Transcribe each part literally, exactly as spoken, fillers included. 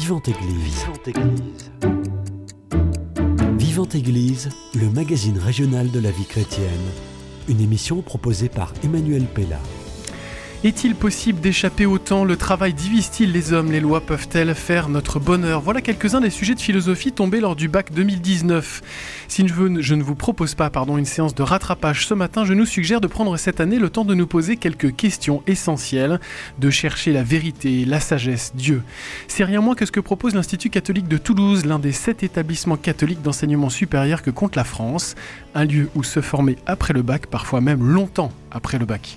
Vivante Église. Vivante Église. Vivante Église, le magazine régional de la vie chrétienne. Une émission proposée par Emmanuel Pella. Est-il possible d'échapper au temps ? Le travail divise-t-il les hommes ? Les lois peuvent-elles faire notre bonheur ? Voilà quelques-uns des sujets de philosophie tombés lors du bac deux mille dix-neuf. Si je, veux, je ne vous propose pas pardon, une séance de rattrapage ce matin, je nous suggère de prendre cette année le temps de nous poser quelques questions essentielles, de chercher la vérité, la sagesse, Dieu. C'est rien moins que ce que propose l'Institut catholique de Toulouse, l'un des sept établissements catholiques d'enseignement supérieur que compte la France, un lieu où se former après le bac, parfois même longtemps après le bac.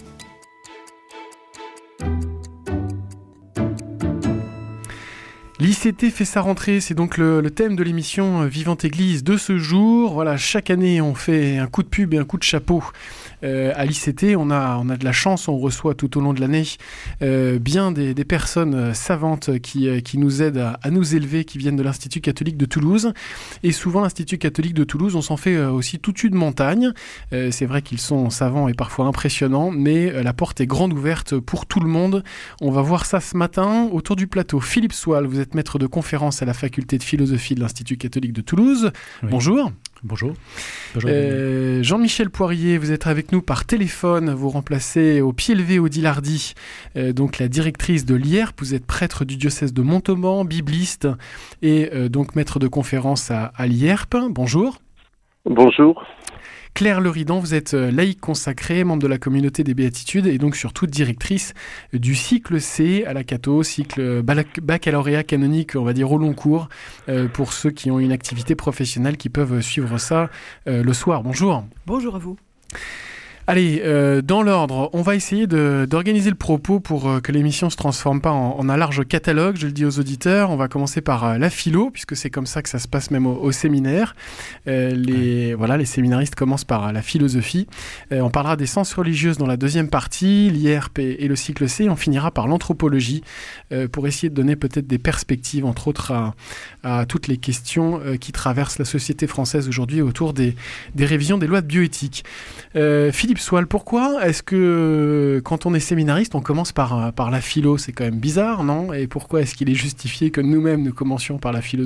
L'I C T fait sa rentrée, c'est donc le, le thème de l'émission Vivante Église de ce jour. Voilà, chaque année on fait un coup de pub et un coup de chapeau. Euh, à l'I C T, on a, on a de la chance, on reçoit tout au long de l'année euh, bien des, des personnes savantes qui, qui nous aident à, à nous élever, qui viennent de l'Institut catholique de Toulouse. Et souvent, l'Institut catholique de Toulouse, on s'en fait aussi toute une montagne. Euh, c'est vrai qu'ils sont savants et parfois impressionnants, mais la porte est grande ouverte pour tout le monde. On va voir ça ce matin autour du plateau. Philippe Soal, vous êtes maître de conférence à la faculté de philosophie de l'Institut catholique de Toulouse. Oui. Bonjour. Bonjour. Bonjour euh, Jean-Michel Poirier, vous êtes avec nous par téléphone. Vous remplacez au pied levé Odile Hardy, euh, donc la directrice de l'I R P. Vous êtes prêtre du diocèse de Montauban, bibliste et euh, donc maître de conférence à, à l'I R P. Bonjour. Bonjour. Claire Leridan, vous êtes laïque consacrée, membre de la communauté des Béatitudes et donc surtout directrice du cycle C à la Cato, cycle baccalauréat canonique, on va dire au long cours, euh, pour ceux qui ont une activité professionnelle qui peuvent suivre ça euh, le soir. Bonjour. Bonjour à vous. Allez, euh, dans l'ordre, on va essayer de, d'organiser le propos pour euh, que l'émission ne se transforme pas en, en un large catalogue, je le dis aux auditeurs. On va commencer par euh, la philo, puisque c'est comme ça que ça se passe même au, au séminaire. Euh, les, ouais. Voilà, les séminaristes commencent par euh, la philosophie. Euh, on parlera des sciences religieuses dans la deuxième partie, l'I R P et le cycle C. Et on finira par l'anthropologie, euh, pour essayer de donner peut-être des perspectives, entre autres, à, à toutes les questions euh, qui traversent la société française aujourd'hui autour des, des révisions des lois de bioéthique. Euh, Philippe Soal, pourquoi est-ce que quand on est séminariste, on commence par, par la philo ? C'est quand même bizarre, non ? Et pourquoi est-ce qu'il est justifié que nous-mêmes nous commencions par la philosophie ?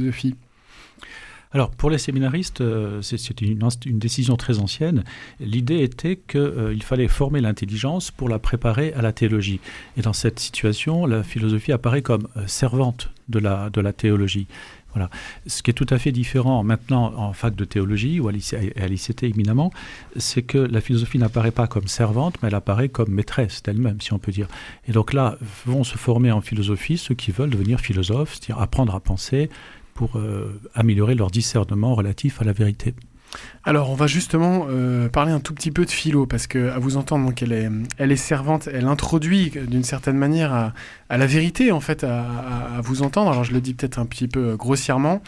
Alors, pour les séminaristes, euh, c'est, c'est une, une décision très ancienne. L'idée était qu'il euh, fallait former l'intelligence pour la préparer à la théologie. Et dans cette situation, la philosophie apparaît comme euh, servante de la, de la théologie. Voilà. Ce qui est tout à fait différent maintenant en fac de théologie ou à l'I C T éminemment, c'est que la philosophie n'apparaît pas comme servante, mais elle apparaît comme maîtresse d'elle-même, si on peut dire. Et donc là, vont se former en philosophie ceux qui veulent devenir philosophes, c'est-à-dire apprendre à penser pour euh, améliorer leur discernement relatif à la vérité. Alors, on va justement euh, parler un tout petit peu de philo, parce qu'à vous entendre, donc, elle, est, elle est servante, elle introduit d'une certaine manière à, à la vérité, en fait, à, à, à vous entendre. Alors, je le dis peut-être un petit peu grossièrement.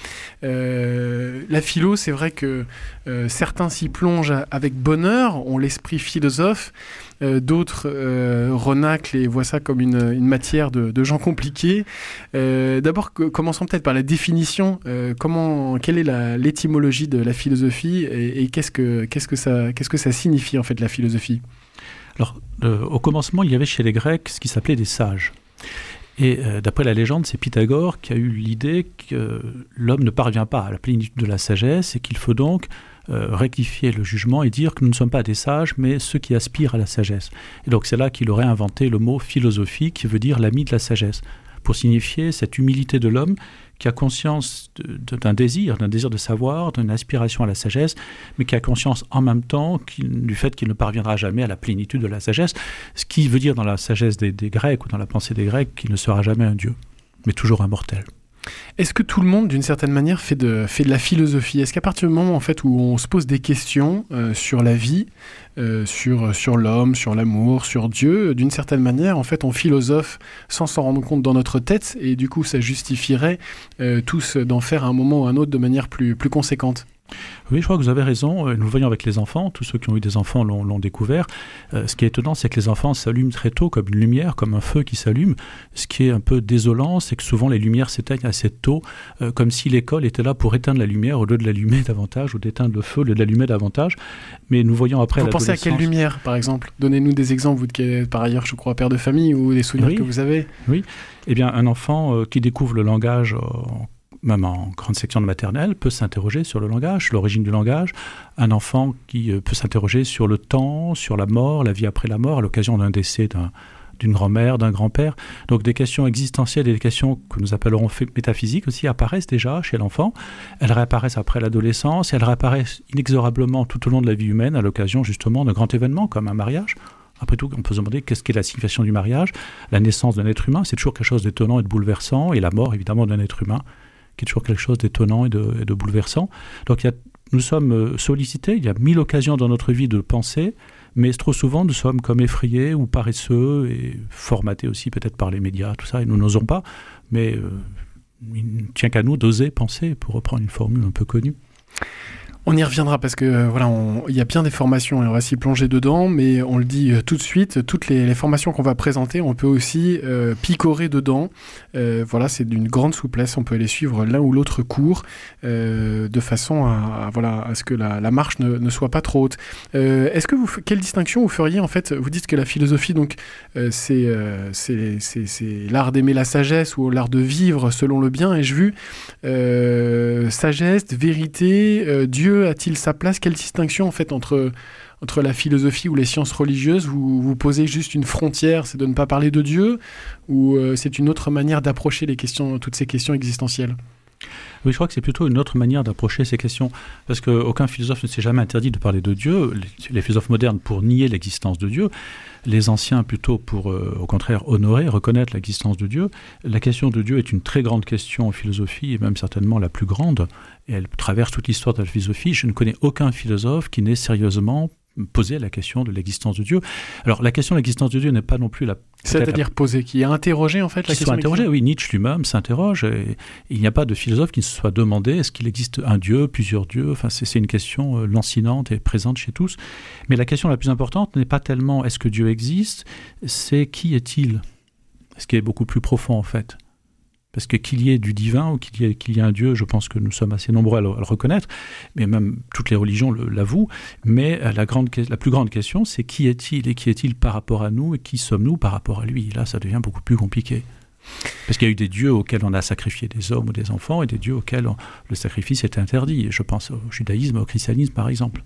Euh, la philo, c'est vrai que euh, certains s'y plongent avec bonheur, ont l'esprit philosophe, euh, d'autres euh, renaclent et voient ça comme une, une matière de, de gens compliqués. Euh, d'abord, que, commençons peut-être par la définition. Euh, comment, quelle est la, l'étymologie de la philosophie ? Et, et qu'est-ce que, qu'est-ce que ça, qu'est-ce que ça signifie en fait la philosophie ? Alors, euh, au commencement, il y avait chez les Grecs ce qui s'appelait des sages. Et euh, d'après la légende, c'est Pythagore qui a eu l'idée que l'homme ne parvient pas à la plénitude de la sagesse et qu'il faut donc euh, rectifier le jugement et dire que nous ne sommes pas des sages, mais ceux qui aspirent à la sagesse. Et donc c'est là qu'il aurait inventé le mot philosophie, qui veut dire l'ami de la sagesse, pour signifier cette humilité de l'homme qui a conscience de, de, d'un désir, d'un désir de savoir, d'une aspiration à la sagesse, mais qui a conscience en même temps du fait qu'il ne parviendra jamais à la plénitude de la sagesse, ce qui veut dire dans la sagesse des, des Grecs ou dans la pensée des Grecs qu'il ne sera jamais un dieu, mais toujours un mortel. Est-ce que tout le monde, d'une certaine manière, fait de, fait de la philosophie ? Est-ce qu'à partir du moment en fait, où on se pose des questions euh, sur la vie, euh, sur, sur l'homme, sur l'amour, sur Dieu, d'une certaine manière, en fait, on philosophe sans s'en rendre compte dans notre tête, et du coup, ça justifierait euh, tous d'en faire à un moment ou à un autre de manière plus, plus conséquente ? Oui, je crois que vous avez raison. Nous le voyons avec les enfants. Tous ceux qui ont eu des enfants l'ont, l'ont découvert. Euh, ce qui est étonnant, c'est que les enfants s'allument très tôt comme une lumière, comme un feu qui s'allume. Ce qui est un peu désolant, c'est que souvent les lumières s'éteignent assez tôt, euh, comme si l'école était là pour éteindre la lumière au lieu de l'allumer davantage, ou d'éteindre le feu au lieu de l'allumer davantage. Mais nous voyons après Vous l'adolescence... pensez à quelle lumière, par exemple ? Donnez-nous des exemples, vous qui êtes par ailleurs, je crois, père de famille, ou des souvenirs oui. que vous avez. Oui. Eh bien, un enfant euh, qui découvre le langage... Euh, même en grande section de maternelle, peut s'interroger sur le langage, l'origine du langage. Un enfant qui peut s'interroger sur le temps, sur la mort, la vie après la mort, à l'occasion d'un décès d'un, d'une grand-mère, d'un grand-père. Donc des questions existentielles et des questions que nous appellerons métaphysiques aussi apparaissent déjà chez l'enfant. Elles réapparaissent après l'adolescence et elles réapparaissent inexorablement tout au long de la vie humaine à l'occasion justement d'un grand événement comme un mariage. Après tout, on peut se demander qu'est-ce qu'est la signification du mariage. La naissance d'un être humain, c'est toujours quelque chose d'étonnant et de bouleversant, et la mort évidemment d'un être humain, qui est toujours quelque chose d'étonnant et de, et de bouleversant. Donc il y a, nous sommes sollicités, il y a mille occasions dans notre vie de penser, mais trop souvent nous sommes comme effrayés ou paresseux et formatés aussi peut-être par les médias, tout ça, et nous n'osons pas, mais euh, il ne tient qu'à nous d'oser penser, pour reprendre une formule un peu connue. On y reviendra parce que euh, voilà, il y a bien des formations et on va s'y plonger dedans, mais on le dit euh, tout de suite, toutes les, les formations qu'on va présenter, on peut aussi euh, picorer dedans. Euh, voilà, c'est d'une grande souplesse, on peut aller suivre l'un ou l'autre cours euh, de façon à, à, voilà, à ce que la, la marche ne, ne soit pas trop haute. Euh, est-ce que vous, quelle distinction vous feriez en fait ? Vous dites que la philosophie, donc, euh, c'est, euh, c'est, c'est, c'est l'art d'aimer la sagesse ou l'art de vivre selon le bien. Ai-je vu euh, sagesse, vérité, euh, Dieu a-t-il sa place ? Quelle distinction en fait entre, entre la philosophie ou les sciences religieuses ? Vous, vous posez juste une frontière, c'est de ne pas parler de Dieu, ou euh, c'est une autre manière d'approcher les questions, toutes ces questions existentielles ? Oui, je crois que c'est plutôt une autre manière d'approcher ces questions, parce qu'aucun philosophe ne s'est jamais interdit de parler de Dieu. Les, les philosophes modernes pour nier l'existence de Dieu, les anciens plutôt pour, euh, au contraire, honorer, reconnaître l'existence de Dieu. La question de Dieu est une très grande question en philosophie, et même certainement la plus grande, et elle traverse toute l'histoire de la philosophie. Je ne connais aucun philosophe qui n'ait sérieusement posé la question de l'existence de Dieu. Alors, la question de l'existence de Dieu n'est pas non plus la... C'est-à-dire la... posée, qui a interrogé en fait la qui question. Soit interrogé, oui, Nietzsche lui-même s'interroge. Et, et il n'y a pas de philosophe qui ne se soit demandé est-ce qu'il existe un Dieu, plusieurs dieux. Enfin, c'est, c'est une question euh, lancinante et présente chez tous. Mais la question la plus importante n'est pas tellement est-ce que Dieu existe, c'est qui est-il ? Ce qui est beaucoup plus profond en fait. Parce que qu'il y ait du divin ou qu'il y ait, qu'il y ait un Dieu, je pense que nous sommes assez nombreux à le, à le reconnaître, mais même toutes les religions le, l'avouent. Mais la, grande, la plus grande question, c'est qui est-il et qui est-il par rapport à nous et qui sommes-nous par rapport à lui ? Et là, ça devient beaucoup plus compliqué. Parce qu'il y a eu des dieux auxquels on a sacrifié des hommes ou des enfants et des dieux auxquels on, le sacrifice est interdit. Et je pense au judaïsme, au christianisme, par exemple.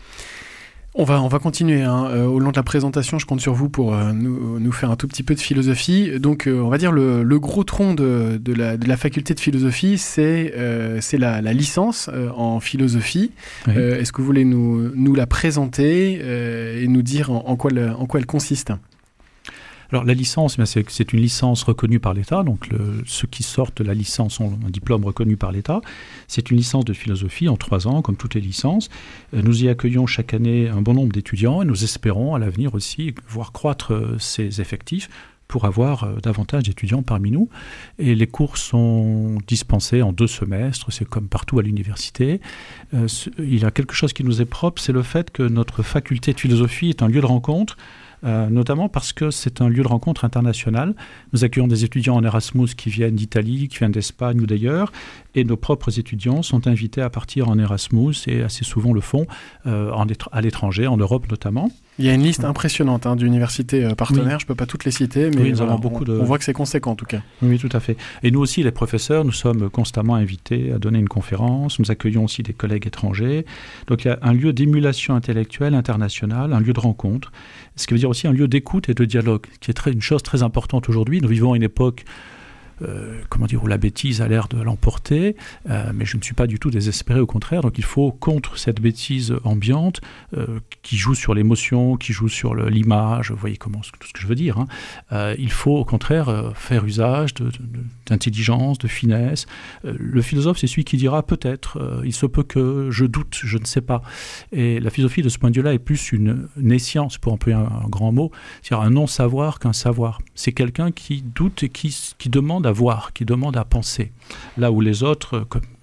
On va, on va continuer. Hein. Euh, au long de la présentation, je compte sur vous pour euh, nous, nous faire un tout petit peu de philosophie. Donc, euh, on va dire le, le gros tronc de, de, la, de la faculté de philosophie, c'est, euh, c'est la, la licence euh, en philosophie. Oui. Euh, est-ce que vous voulez nous, nous la présenter euh, et nous dire en, en, quoi le, en quoi elle consiste ? Alors la licence, c'est, c'est une licence reconnue par l'État, donc le, ceux qui sortent de la licence ont un diplôme reconnu par l'État. C'est une licence de philosophie en trois ans, comme toutes les licences. Nous y accueillons chaque année un bon nombre d'étudiants et nous espérons à l'avenir aussi voir croître ces effectifs pour avoir davantage d'étudiants parmi nous. Et les cours sont dispensés en deux semestres, c'est comme partout à l'université. Euh, il y a quelque chose qui nous est propre, c'est le fait que notre faculté de philosophie est un lieu de rencontre, Euh, notamment parce que c'est un lieu de rencontre international. Nous accueillons des étudiants en Erasmus qui viennent d'Italie, qui viennent d'Espagne ou d'ailleurs, et nos propres étudiants sont invités à partir en Erasmus, et assez souvent le font euh, en, à l'étranger, en Europe notamment. Il y a une liste impressionnante hein, d'universités euh, partenaires, oui. Je ne peux pas toutes les citer, mais oui, nous voilà, avons beaucoup on, de... on voit que c'est conséquent en tout cas. Oui, tout à fait. Et nous aussi, les professeurs, nous sommes constamment invités à donner une conférence, nous accueillons aussi des collègues étrangers. Donc il y a un lieu d'émulation intellectuelle internationale, un lieu de rencontre, ce qui veut dire aussi un lieu d'écoute et de dialogue, qui est très, une chose très importante aujourd'hui. Nous vivons à une époque Euh, comment dire, où la bêtise a l'air de l'emporter, euh, mais je ne suis pas du tout désespéré, au contraire. Donc il faut, contre cette bêtise ambiante, euh, qui joue sur l'émotion, qui joue sur le, l'image, vous voyez comment, tout ce que je veux dire, hein, euh, il faut au contraire euh, faire usage de, de, d'intelligence, de finesse. Euh, le philosophe, c'est celui qui dira peut-être, euh, il se peut que je doute, je ne sais pas. Et la philosophie, de ce point de vue-là, est plus une nescience, pour employer un, un grand mot, c'est-à-dire un non-savoir qu'un savoir. C'est quelqu'un qui doute et qui, qui demande à voir, qui demande à penser. Là où les autres, comme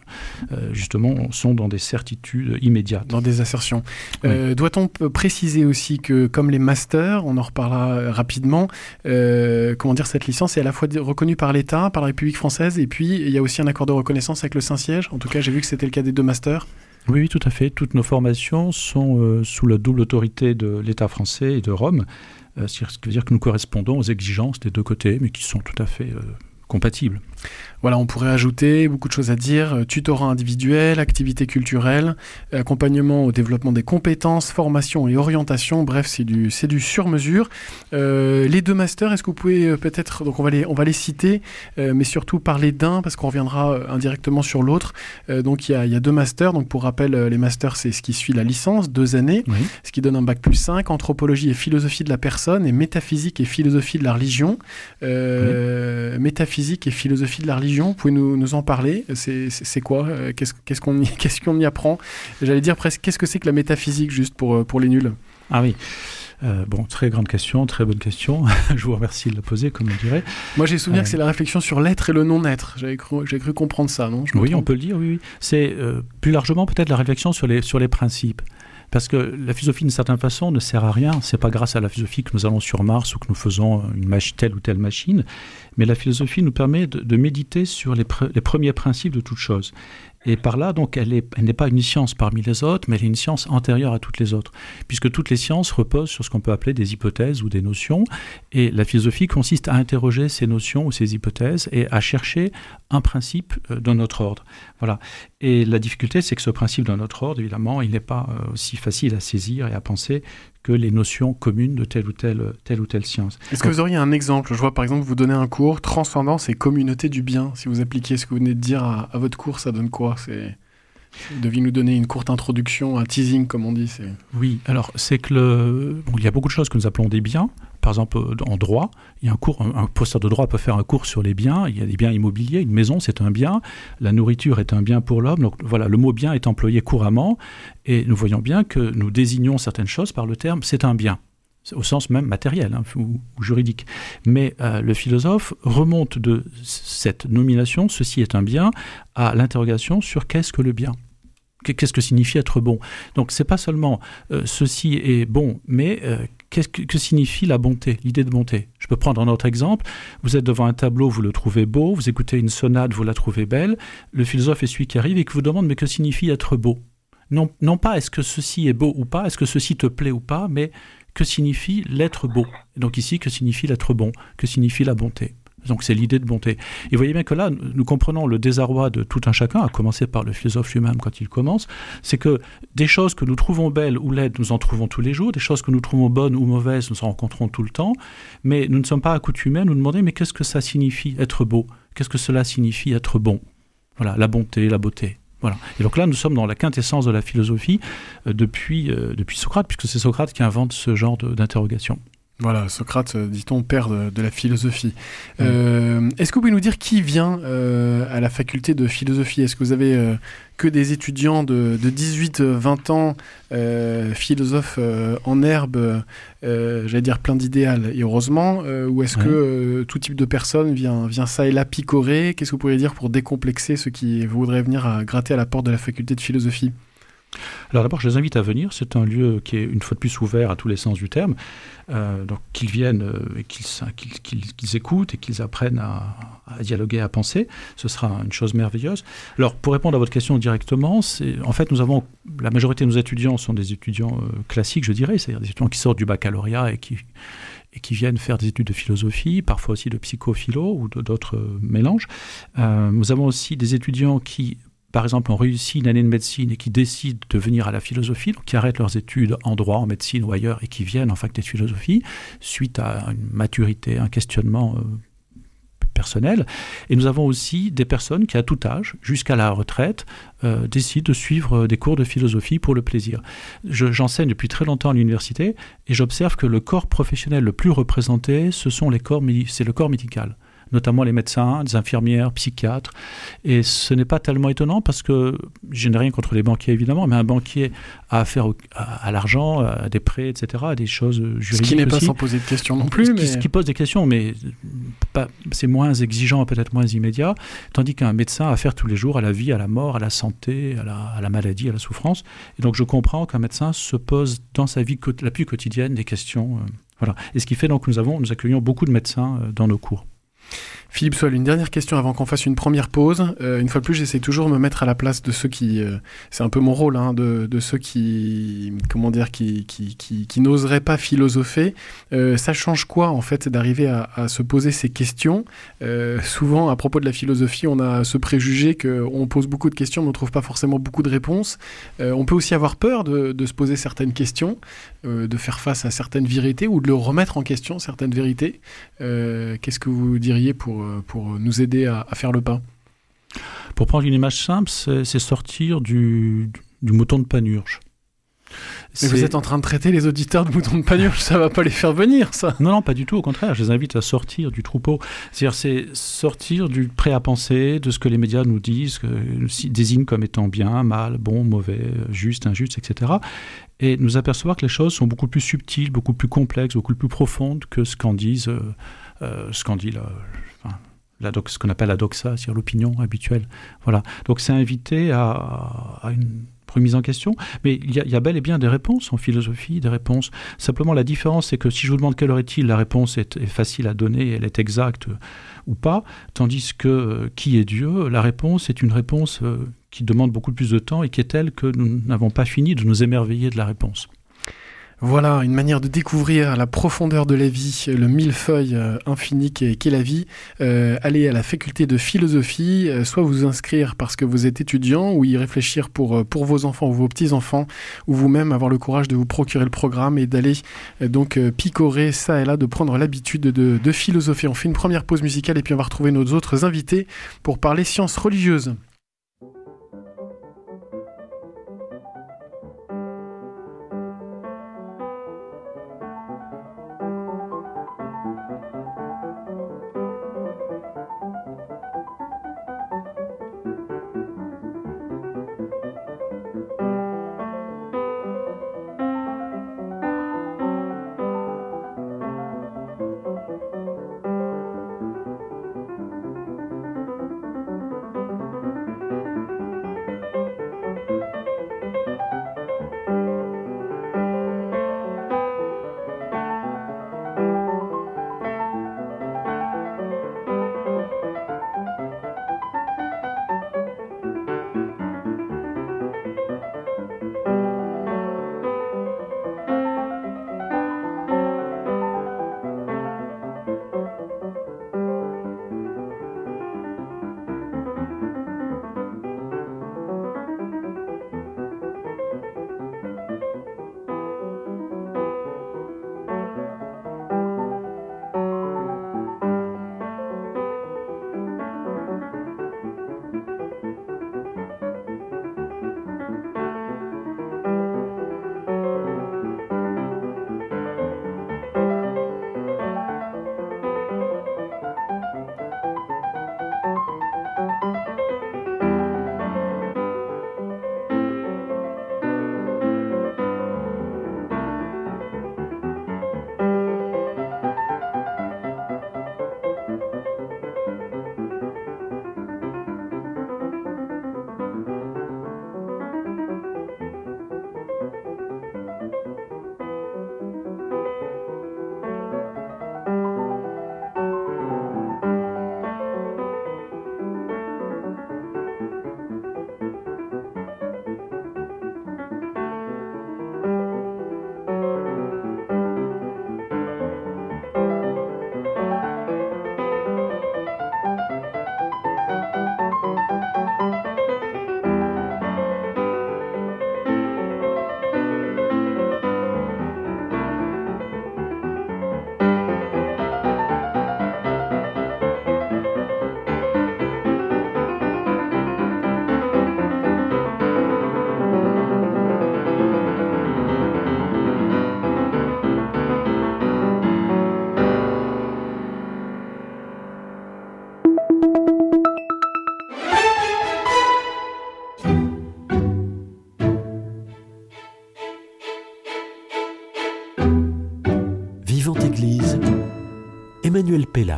euh, justement, sont dans des certitudes immédiates. Dans des assertions. Oui. Euh, doit-on préciser aussi que, comme les masters, on en reparlera rapidement, euh, comment dire, cette licence est à la fois reconnue par l'État, par la République française, et puis il y a aussi un accord de reconnaissance avec le Saint-Siège. En tout cas, j'ai vu que c'était le cas des deux masters. Oui, oui, tout à fait. Toutes nos formations sont euh, sous la double autorité de l'État français et de Rome, euh, ce qui veut dire que nous correspondons aux exigences des deux côtés, mais qui sont tout à fait euh, compatibles. Voilà, on pourrait ajouter beaucoup de choses à dire. Euh, tutorat individuel, activités culturelles, accompagnement au développement des compétences, formation et orientation. Bref, c'est du, c'est du sur-mesure. Euh, les deux masters, est-ce que vous pouvez euh, peut-être... Donc on va les, on va les citer, euh, mais surtout parler d'un, parce qu'on reviendra euh, indirectement sur l'autre. Euh, donc il y a, il y a deux masters. Donc pour rappel, euh, les masters, c'est ce qui suit la licence, deux années, Oui. ce qui donne un bac plus cinq, anthropologie et philosophie de la personne, et métaphysique et philosophie de la religion. Euh, oui. Métaphysique et philosophie de la religion. Vous pouvez nous, nous en parler? C'est, c'est, c'est quoi? Qu'est-ce, qu'est-ce, qu'on y, qu'est-ce qu'on y apprend? J'allais dire presque, qu'est-ce que c'est que la métaphysique, juste pour, pour les nuls? Ah oui. Euh, bon, très grande question, très bonne question. Je vous remercie de la poser, comme on dirait. Moi, j'ai souvenir euh... que c'est la réflexion sur l'être et le non-être. J'avais cru, j'avais cru comprendre ça, non? Oui, on peut le dire, oui. oui. C'est euh, plus largement peut-être la réflexion sur les, sur les principes. Parce que la philosophie, d'une certaine façon, ne sert à rien. C'est pas grâce à la philosophie que nous allons sur Mars ou que nous faisons une mach- telle ou telle machine. Mais la philosophie nous permet de, de méditer sur les, pre- les premiers principes de toute chose. Et par là, donc, elle, est, elle n'est pas une science parmi les autres, mais elle est une science antérieure à toutes les autres. Puisque toutes les sciences reposent sur ce qu'on peut appeler des hypothèses ou des notions. Et la philosophie consiste à interroger ces notions ou ces hypothèses et à chercher un principe dans notre ordre. Voilà. Et la difficulté, c'est que ce principe dans notre ordre, évidemment, il n'est pas aussi facile à saisir et à penser que les notions communes de telle ou telle, telle ou telle science. Est-ce que Donc, vous auriez un exemple? Je vois par exemple vous donnez un cours Transcendance et communauté du bien. Si vous appliquez ce que vous venez de dire à, à votre cours, ça donne quoi? C'est... Vous deviez nous donner une courte introduction, un teasing comme on dit. C'est... Oui, alors c'est que le... bon, il y a beaucoup de choses que nous appelons des biens. Par exemple, en droit, il y a un cours, un, un professeur de droit peut faire un cours sur les biens. Il y a des biens immobiliers. Une maison, c'est un bien. La nourriture est un bien pour l'homme. Donc voilà, le mot bien est employé couramment. Et nous voyons bien que nous désignons certaines choses par le terme « c'est un bien ». Au sens même matériel hein, ou, ou juridique. Mais euh, le philosophe remonte de cette nomination, ceci est un bien, à l'interrogation sur qu'est-ce que le bien ? Qu'est-ce que signifie être bon ? Donc c'est pas seulement euh, ceci est bon, mais euh, qu'est-ce que, que signifie la bonté, l'idée de bonté ? Je peux prendre un autre exemple. Vous êtes devant un tableau, vous le trouvez beau, vous écoutez une sonate, vous la trouvez belle. Le philosophe est celui qui arrive et qui vous demande mais que signifie être beau ? Non, non pas est-ce que ceci est beau ou pas, est-ce que ceci te plaît ou pas, mais que signifie l'être beau ? Donc ici, que signifie l'être bon ? Que signifie la bonté ? Donc c'est l'idée de bonté. Et vous voyez bien que là, nous comprenons le désarroi de tout un chacun, à commencer par le philosophe lui-même quand il commence, c'est que des choses que nous trouvons belles ou laides, nous en trouvons tous les jours, des choses que nous trouvons bonnes ou mauvaises, nous en rencontrons tout le temps, mais nous ne sommes pas accoutumés à nous demander, mais qu'est-ce que ça signifie être beau ? Qu'est-ce que cela signifie être bon ? Voilà, la bonté, la beauté. Voilà. Et donc là, nous sommes dans la quintessence de la philosophie euh, depuis, euh, depuis Socrate, puisque c'est Socrate qui invente ce genre de, d'interrogation. Voilà, Socrate, dit-on, père de, de la philosophie. Mmh. Euh, est-ce que vous pouvez nous dire qui vient euh, à la faculté de philosophie ? Est-ce que vous avez euh, que des étudiants de, de dix-huit à vingt ans, euh, philosophes euh, en herbe, euh, j'allais dire plein d'idéal, et heureusement, euh, ou est-ce mmh. que euh, tout type de personne vient, vient ça et là picorer ? Qu'est-ce que vous pourriez dire pour décomplexer ceux qui voudraient venir à gratter à la porte de la faculté de philosophie ? Alors d'abord, je les invite à venir. C'est un lieu qui est une fois de plus ouvert à tous les sens du terme. Euh, donc qu'ils viennent euh, et qu'ils, qu'ils, qu'ils, qu'ils écoutent et qu'ils apprennent à, à dialoguer, à penser. Ce sera une chose merveilleuse. Alors pour répondre à votre question directement, c'est, en fait nous avons, la majorité de nos étudiants sont des étudiants euh, classiques, je dirais, c'est-à-dire des étudiants qui sortent du baccalauréat et qui, et qui viennent faire des études de philosophie, parfois aussi de psychophilo ou de, d'autres euh, mélanges. Euh, nous avons aussi des étudiants qui par exemple, ont réussi une année de médecine et qui décident de venir à la philosophie, donc qui arrêtent leurs études en droit, en médecine ou ailleurs, et qui viennent en faculté de philosophie, suite à une maturité, un questionnement euh, personnel. Et nous avons aussi des personnes qui, à tout âge, jusqu'à la retraite, euh, décident de suivre des cours de philosophie pour le plaisir. Je, j'enseigne depuis très longtemps à l'université, et j'observe que le corps professionnel le plus représenté, ce sont les corps, c'est le corps médical. notamment les médecins, les infirmières, psychiatres. Et ce n'est pas tellement étonnant parce que je n'ai rien contre les banquiers évidemment, mais un banquier a affaire au, à, à l'argent, à des prêts, et cetera, à des choses juridiques. Ce qui n'est aussi. Pas sans poser de questions non plus. Ce, mais... qui, ce qui pose des questions, mais pas, c'est moins exigeant, peut-être moins immédiat, tandis qu'un médecin a affaire tous les jours à la vie, à la mort, à la santé, à la, à la maladie, à la souffrance. Et donc je comprends qu'un médecin se pose dans sa vie la plus quotidienne des questions. Euh, voilà. Et ce qui fait donc que nous, avons, nous accueillons beaucoup de médecins euh, dans nos cours. Philippe Soile, une dernière question avant qu'on fasse une première pause. Euh, une fois de plus, j'essaie toujours de me mettre à la place de ceux qui... Euh, c'est un peu mon rôle, hein, de, de ceux qui... Comment dire Qui, qui, qui, qui n'oseraient pas philosopher. Euh, ça change quoi, en fait, d'arriver à, à se poser ces questions euh, Souvent, à propos de la philosophie, on a ce préjugé qu'on pose beaucoup de questions, mais on ne trouve pas forcément beaucoup de réponses. Euh, on peut aussi avoir peur de, de se poser certaines questions, euh, de faire face à certaines vérités ou de le remettre en question, certaines vérités. Euh, qu'est-ce que vous diriez pour pour nous aider à, à faire le pas? Pour prendre une image simple, c'est, c'est sortir du, du mouton de Panurge. Mais c'est... vous êtes en train de traiter les auditeurs de moutons de Panurge, ça va pas les faire venir, ça? Non, non, pas du tout, au contraire, je les invite à sortir du troupeau. C'est-à-dire, c'est sortir du prêt à penser, de ce que les médias nous disent, que nous désignent comme étant bien, mal, bon, mauvais, juste, injuste, et cetera. Et nous apercevoir que les choses sont beaucoup plus subtiles, beaucoup plus complexes, beaucoup plus profondes que ce qu'en disent, euh, euh, ce qu'en dit la... Enfin, La dox, ce qu'on appelle la doxa, c'est-à-dire l'opinion habituelle. Voilà. Donc c'est invité à, à une remise en question, mais il y, a, il y a bel et bien des réponses en philosophie, des réponses. Simplement la différence, c'est que si je vous demande quelle heure est-il, la réponse est, est facile à donner, elle est exacte euh, ou pas, tandis que euh, qui est Dieu, la réponse est une réponse euh, qui demande beaucoup plus de temps et qui est telle que nous n'avons pas fini de nous émerveiller de la réponse. Voilà, une manière de découvrir la profondeur de la vie, le millefeuille euh, infini qu'est, qu'est la vie. Euh, allez à la faculté de philosophie, euh, soit vous inscrire parce que vous êtes étudiant, ou y réfléchir pour, pour vos enfants ou vos petits-enfants, ou vous-même avoir le courage de vous procurer le programme et d'aller euh, donc euh, picorer ça et là, de prendre l'habitude de, de philosopher. On fait une première pause musicale et puis on va retrouver nos autres invités pour parler sciences religieuses.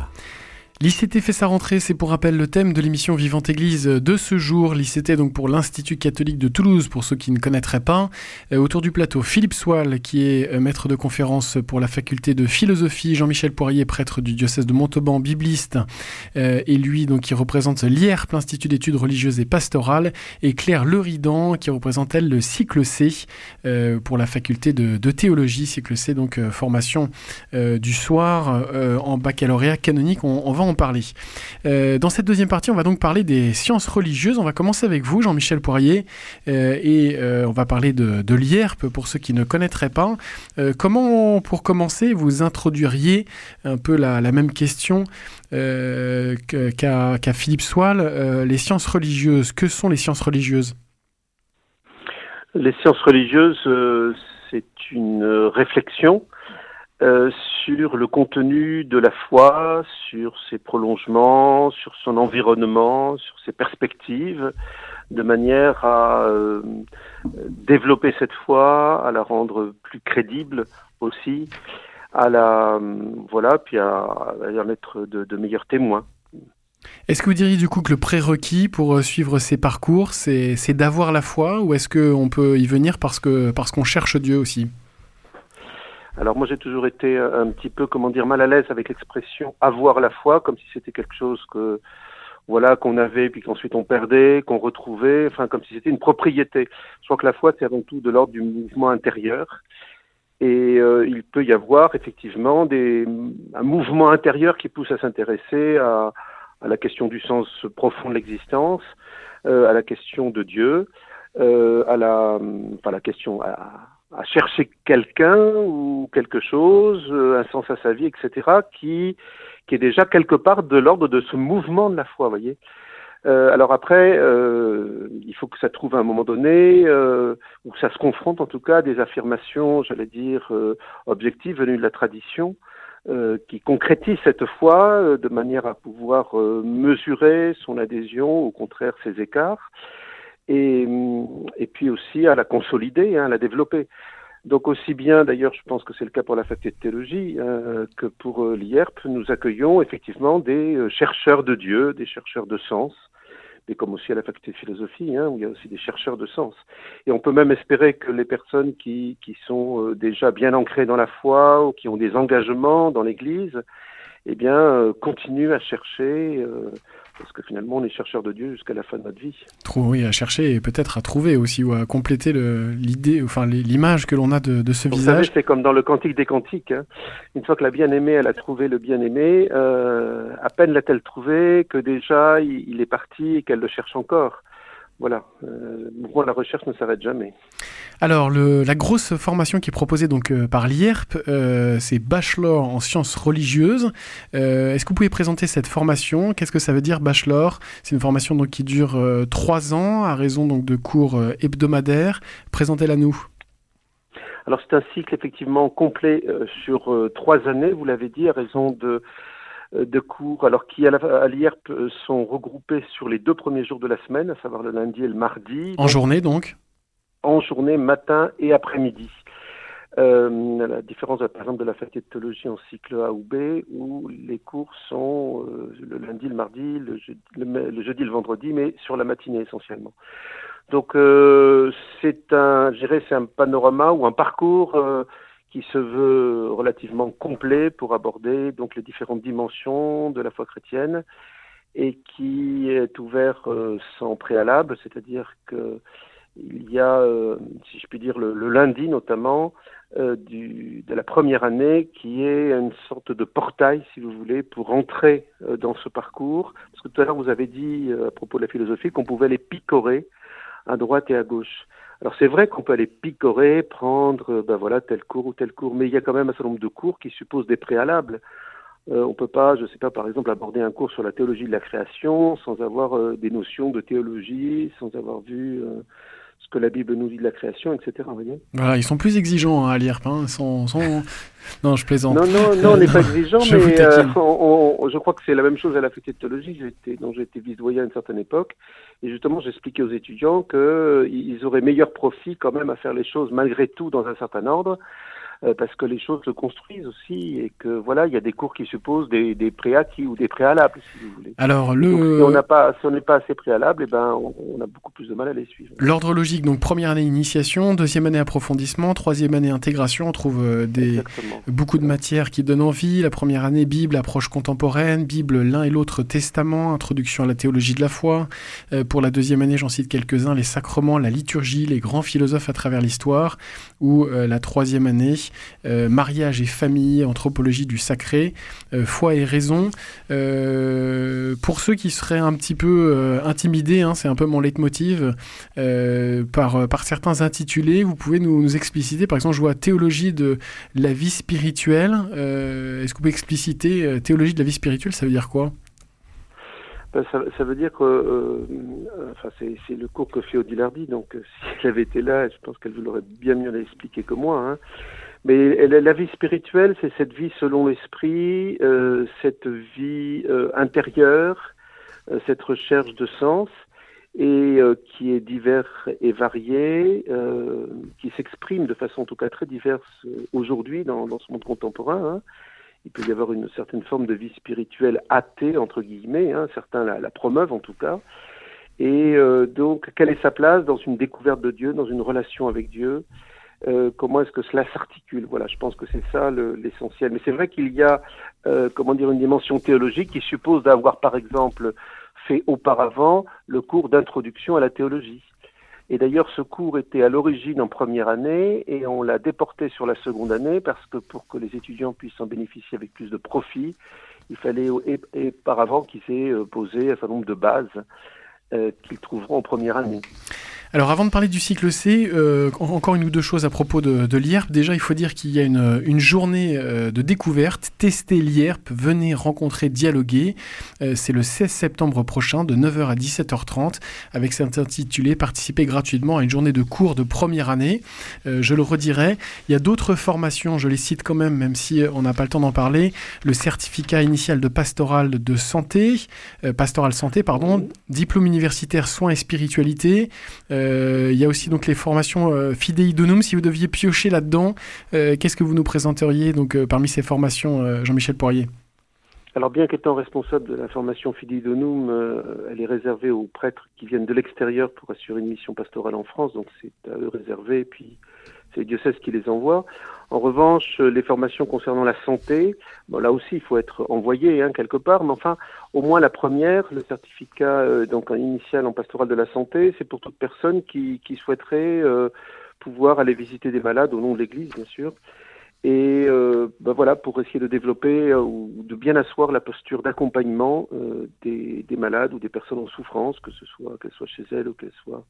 Média. L'I C T fait sa rentrée, c'est pour rappel le thème de l'émission Vivante Église de ce jour. L'I C T donc pour l'Institut catholique de Toulouse, pour ceux qui ne connaîtraient pas. Euh, autour du plateau, Philippe Soile, qui est euh, maître de conférence pour la faculté de philosophie, Jean-Michel Poirier, prêtre du diocèse de Montauban, bibliste, euh, et lui donc qui représente l'I R P, l'Institut d'études religieuses et pastorales, et Claire Leridan, qui représente elle le cycle C euh, pour la faculté de, de théologie, cycle C donc euh, formation euh, du soir euh, en baccalauréat canonique. On, on va en parler. Euh, dans cette deuxième partie, on va donc parler des sciences religieuses. On va commencer avec vous, Jean-Michel Poirier, euh, et euh, on va parler de, de l'I R P pour ceux qui ne connaîtraient pas. Euh, comment, pour commencer, vous introduiriez un peu la, la même question euh, qu'a, qu'a Philippe Soile, euh, les sciences religieuses. Que sont les sciences religieuses ? Les sciences religieuses, euh, c'est une réflexion Euh, sur le contenu de la foi, sur ses prolongements, sur son environnement, sur ses perspectives, de manière à euh, développer cette foi, à la rendre plus crédible aussi, à la euh, voilà, puis à, à en être de, de meilleurs témoins. Est-ce que vous diriez du coup que le prérequis pour suivre ces parcours, c'est, c'est d'avoir la foi, ou est-ce qu'on peut y venir parce que parce qu'on cherche Dieu aussi ? Alors moi j'ai toujours été un petit peu, comment dire, mal à l'aise avec l'expression avoir la foi, comme si c'était quelque chose que voilà qu'on avait puis qu'ensuite on perdait, qu'on retrouvait, enfin comme si c'était une propriété. Je crois que la foi c'est avant tout de l'ordre du mouvement intérieur et euh, il peut y avoir effectivement des un mouvement intérieur qui pousse à s'intéresser à, à la question du sens profond de l'existence, euh, à la question de Dieu, euh, à la enfin la question à à chercher quelqu'un ou quelque chose, un sens à sa vie, et cetera, qui qui est déjà quelque part de l'ordre de ce mouvement de la foi, vous voyez. Euh, alors après, euh, il faut que ça trouve à un moment donné, euh, ou que ça se confronte en tout cas à des affirmations, j'allais dire, euh, objectives venues de la tradition, euh, qui concrétisent cette foi euh, de manière à pouvoir euh, mesurer son adhésion, au contraire ses écarts. Et, et puis aussi à la consolider, hein, à la développer. Donc aussi bien, d'ailleurs, je pense que c'est le cas pour la faculté de théologie, euh, que pour euh, l'I R P, nous accueillons effectivement des euh, chercheurs de Dieu, des chercheurs de sens, mais comme aussi à la faculté de philosophie, hein, où il y a aussi des chercheurs de sens. Et on peut même espérer que les personnes qui, qui sont euh, déjà bien ancrées dans la foi, ou qui ont des engagements dans l'Église, eh bien, euh, continuent à chercher... Euh, parce que finalement, on est chercheur de Dieu jusqu'à la fin de notre vie. Trop, oui, à chercher et peut-être à trouver aussi, ou à compléter le, l'idée, enfin l'image que l'on a de, de ce Vous visage. savez, c'est comme dans le Cantique des Cantiques. Hein. Une fois que la bien-aimée, elle a trouvé le bien-aimé, euh, à peine l'a-t-elle trouvé que déjà, il, il est parti et qu'elle le cherche encore. Voilà. Euh, bon, la recherche ne s'arrête jamais. Alors, le, la grosse formation qui est proposée donc euh, par l'I R P, euh, c'est Bachelor en sciences religieuses. Euh, est-ce que vous pouvez présenter cette formation ? Qu'est-ce que ça veut dire Bachelor ? C'est une formation donc qui dure euh, trois ans à raison donc de cours euh, hebdomadaires. Présentez-la nous. Alors, c'est un cycle effectivement complet euh, sur euh, trois années, vous l'avez dit, à raison de de cours, alors qui à, la, à l'I R P sont regroupés sur les deux premiers jours de la semaine, à savoir le lundi et le mardi. En donc, journée donc ? En journée, matin et après-midi. Euh, la différence, par exemple, de la faculté de théologie en cycle A ou B, où les cours sont euh, le lundi, le mardi, le jeudi, le, le jeudi, le vendredi, mais sur la matinée essentiellement. Donc, euh, c'est un, je dirais, c'est un panorama ou un parcours euh, qui se veut relativement complet pour aborder donc les différentes dimensions de la foi chrétienne et qui est ouvert euh, sans préalable, c'est-à-dire que il y a, euh, si je puis dire, le, le lundi notamment euh, du, de la première année qui est une sorte de portail, si vous voulez, pour entrer euh, dans ce parcours. Parce que tout à l'heure vous avez dit euh, à propos de la philosophie qu'on pouvait les picorer à droite et à gauche. Alors c'est vrai qu'on peut aller picorer, prendre ben voilà, tel cours ou tel cours, mais il y a quand même un certain nombre de cours qui supposent des préalables. Euh, on peut pas, je sais pas, par exemple, aborder un cours sur la théologie de la création sans avoir euh, des notions de théologie, sans avoir vu euh, ce que la Bible nous dit de la création, et cetera. Vous voyez ? Voilà, ils sont plus exigeants hein, à l'I R P. Hein, sans, sans... Non, je plaisante. Non, non, non, on n'est pas exigeant, je mais euh, on, on, je crois que c'est la même chose à la faculté de théologie, j'ai été, dont j'ai été vice-doyen à une certaine époque. Et justement, j'expliquais aux étudiants qu'ils auraient meilleur profit quand même à faire les choses malgré tout dans un certain ordre, euh, parce que les choses se construisent aussi et que voilà, il y a des cours qui supposent des, des préacquis ou des préalables, si vous voulez. Alors, le... donc, si on n'a pas, si on n'est pas assez préalable, eh ben, on, on a beaucoup plus de mal à les suivre. L'ordre logique, donc première année initiation, deuxième année approfondissement, troisième année intégration, on trouve euh, des, beaucoup de matières qui donnent envie. La première année, Bible, approche contemporaine, Bible, l'un et l'autre testament, introduction à la théologie de la foi. Euh, pour la deuxième année, j'en cite quelques-uns, les sacrements, la liturgie, les grands philosophes à travers l'histoire. Ou euh, la troisième année, euh, mariage et famille, anthropologie du sacré, euh, foi et raison. Euh, pour ceux qui seraient un petit peu euh, intimidés, hein, c'est un peu mon leitmotiv, euh, par, par certains intitulés, vous pouvez nous, nous expliciter, par exemple, je vois théologie de la vie spirituelle. Euh, est-ce que vous pouvez expliciter euh, théologie de la vie spirituelle, ça veut dire quoi ? Ben, ça, ça veut dire que euh, enfin, c'est, c'est le cours que fait Odile Hardy, donc euh, si elle avait été là, je pense qu'elle vous l'aurait bien mieux expliqué que moi. Hein. Mais elle, la vie spirituelle, c'est cette vie selon l'esprit, euh, cette vie euh, intérieure, euh, cette recherche de sens, et euh, qui est divers et variée, euh, qui s'exprime de façon en tout cas très diverse euh, aujourd'hui dans, dans ce monde contemporain. Hein. Il peut y avoir une certaine forme de vie spirituelle athée, entre guillemets, hein, certains la, la promeuvent en tout cas. Et euh, donc, quelle est sa place dans une découverte de Dieu, dans une relation avec Dieu ? euh, Comment est-ce que cela s'articule ? Voilà, je pense que c'est ça le, l'essentiel. Mais c'est vrai qu'il y a, euh, comment dire, une dimension théologique qui suppose d'avoir, par exemple, fait auparavant le cours d'introduction à la théologie. Et d'ailleurs, ce cours était à l'origine en première année et on l'a déporté sur la seconde année parce que pour que les étudiants puissent en bénéficier avec plus de profit, il fallait auparavant qu'ils aient posé un certain nombre de bases euh, qu'ils trouveront en première année. Alors avant de parler du cycle C, euh, encore une ou deux choses à propos de, de l'I E R P. Déjà, il faut dire qu'il y a une, une journée euh, de découverte. Testez l'I E R P, venez rencontrer, dialoguer. Euh, c'est le seize septembre prochain, de neuf heures à dix-sept heures trente, avec cet intitulé « Participer gratuitement à une journée de cours de première année ». Euh, je le redirai. Il y a d'autres formations, je les cite quand même, même si on n'a pas le temps d'en parler. Le certificat initial de pastoral de santé, euh, pastoral santé, pardon, diplôme universitaire soins et spiritualité. Euh, Euh, il y a aussi donc les formations euh, Fidei Donum. Si vous deviez piocher là-dedans, euh, qu'est-ce que vous nous présenteriez donc euh, parmi ces formations, euh, Jean-Michel Poirier ? Alors bien qu'étant responsable de la formation Fidei Donum, euh, elle est réservée aux prêtres qui viennent de l'extérieur pour assurer une mission pastorale en France, donc c'est à eux réservé, et puis c'est les diocèses qui les envoient. En revanche, les formations concernant la santé, bon, là aussi il faut être envoyé hein, quelque part, mais enfin au moins la première, le certificat euh, donc un initial en pastoral de la santé, c'est pour toute personne qui, qui souhaiterait euh, pouvoir aller visiter des malades au nom de l'Église bien sûr, et euh, ben voilà pour essayer de développer euh, ou de bien asseoir la posture d'accompagnement euh, des, des malades ou des personnes en souffrance, que ce soit qu'elles soient chez elles ou qu'elles soient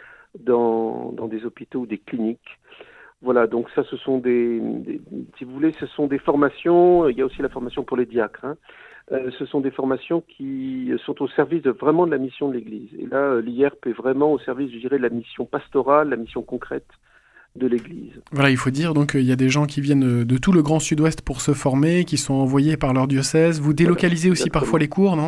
dans, dans des hôpitaux ou des cliniques. Voilà, donc ça, ce sont des, des, si vous voulez, ce sont des formations. Il y a aussi la formation pour les diacres. Hein. Euh, ce sont des formations qui sont au service de vraiment de la mission de l'Église. Et là, l'I E R P est vraiment au service, je dirais, de la mission pastorale, la mission concrète de l'Église. Voilà, il faut dire donc il y a des gens qui viennent de tout le Grand Sud-Ouest pour se former, qui sont envoyés par leur diocèse. Vous délocalisez voilà, aussi exactement. Parfois les cours, non ?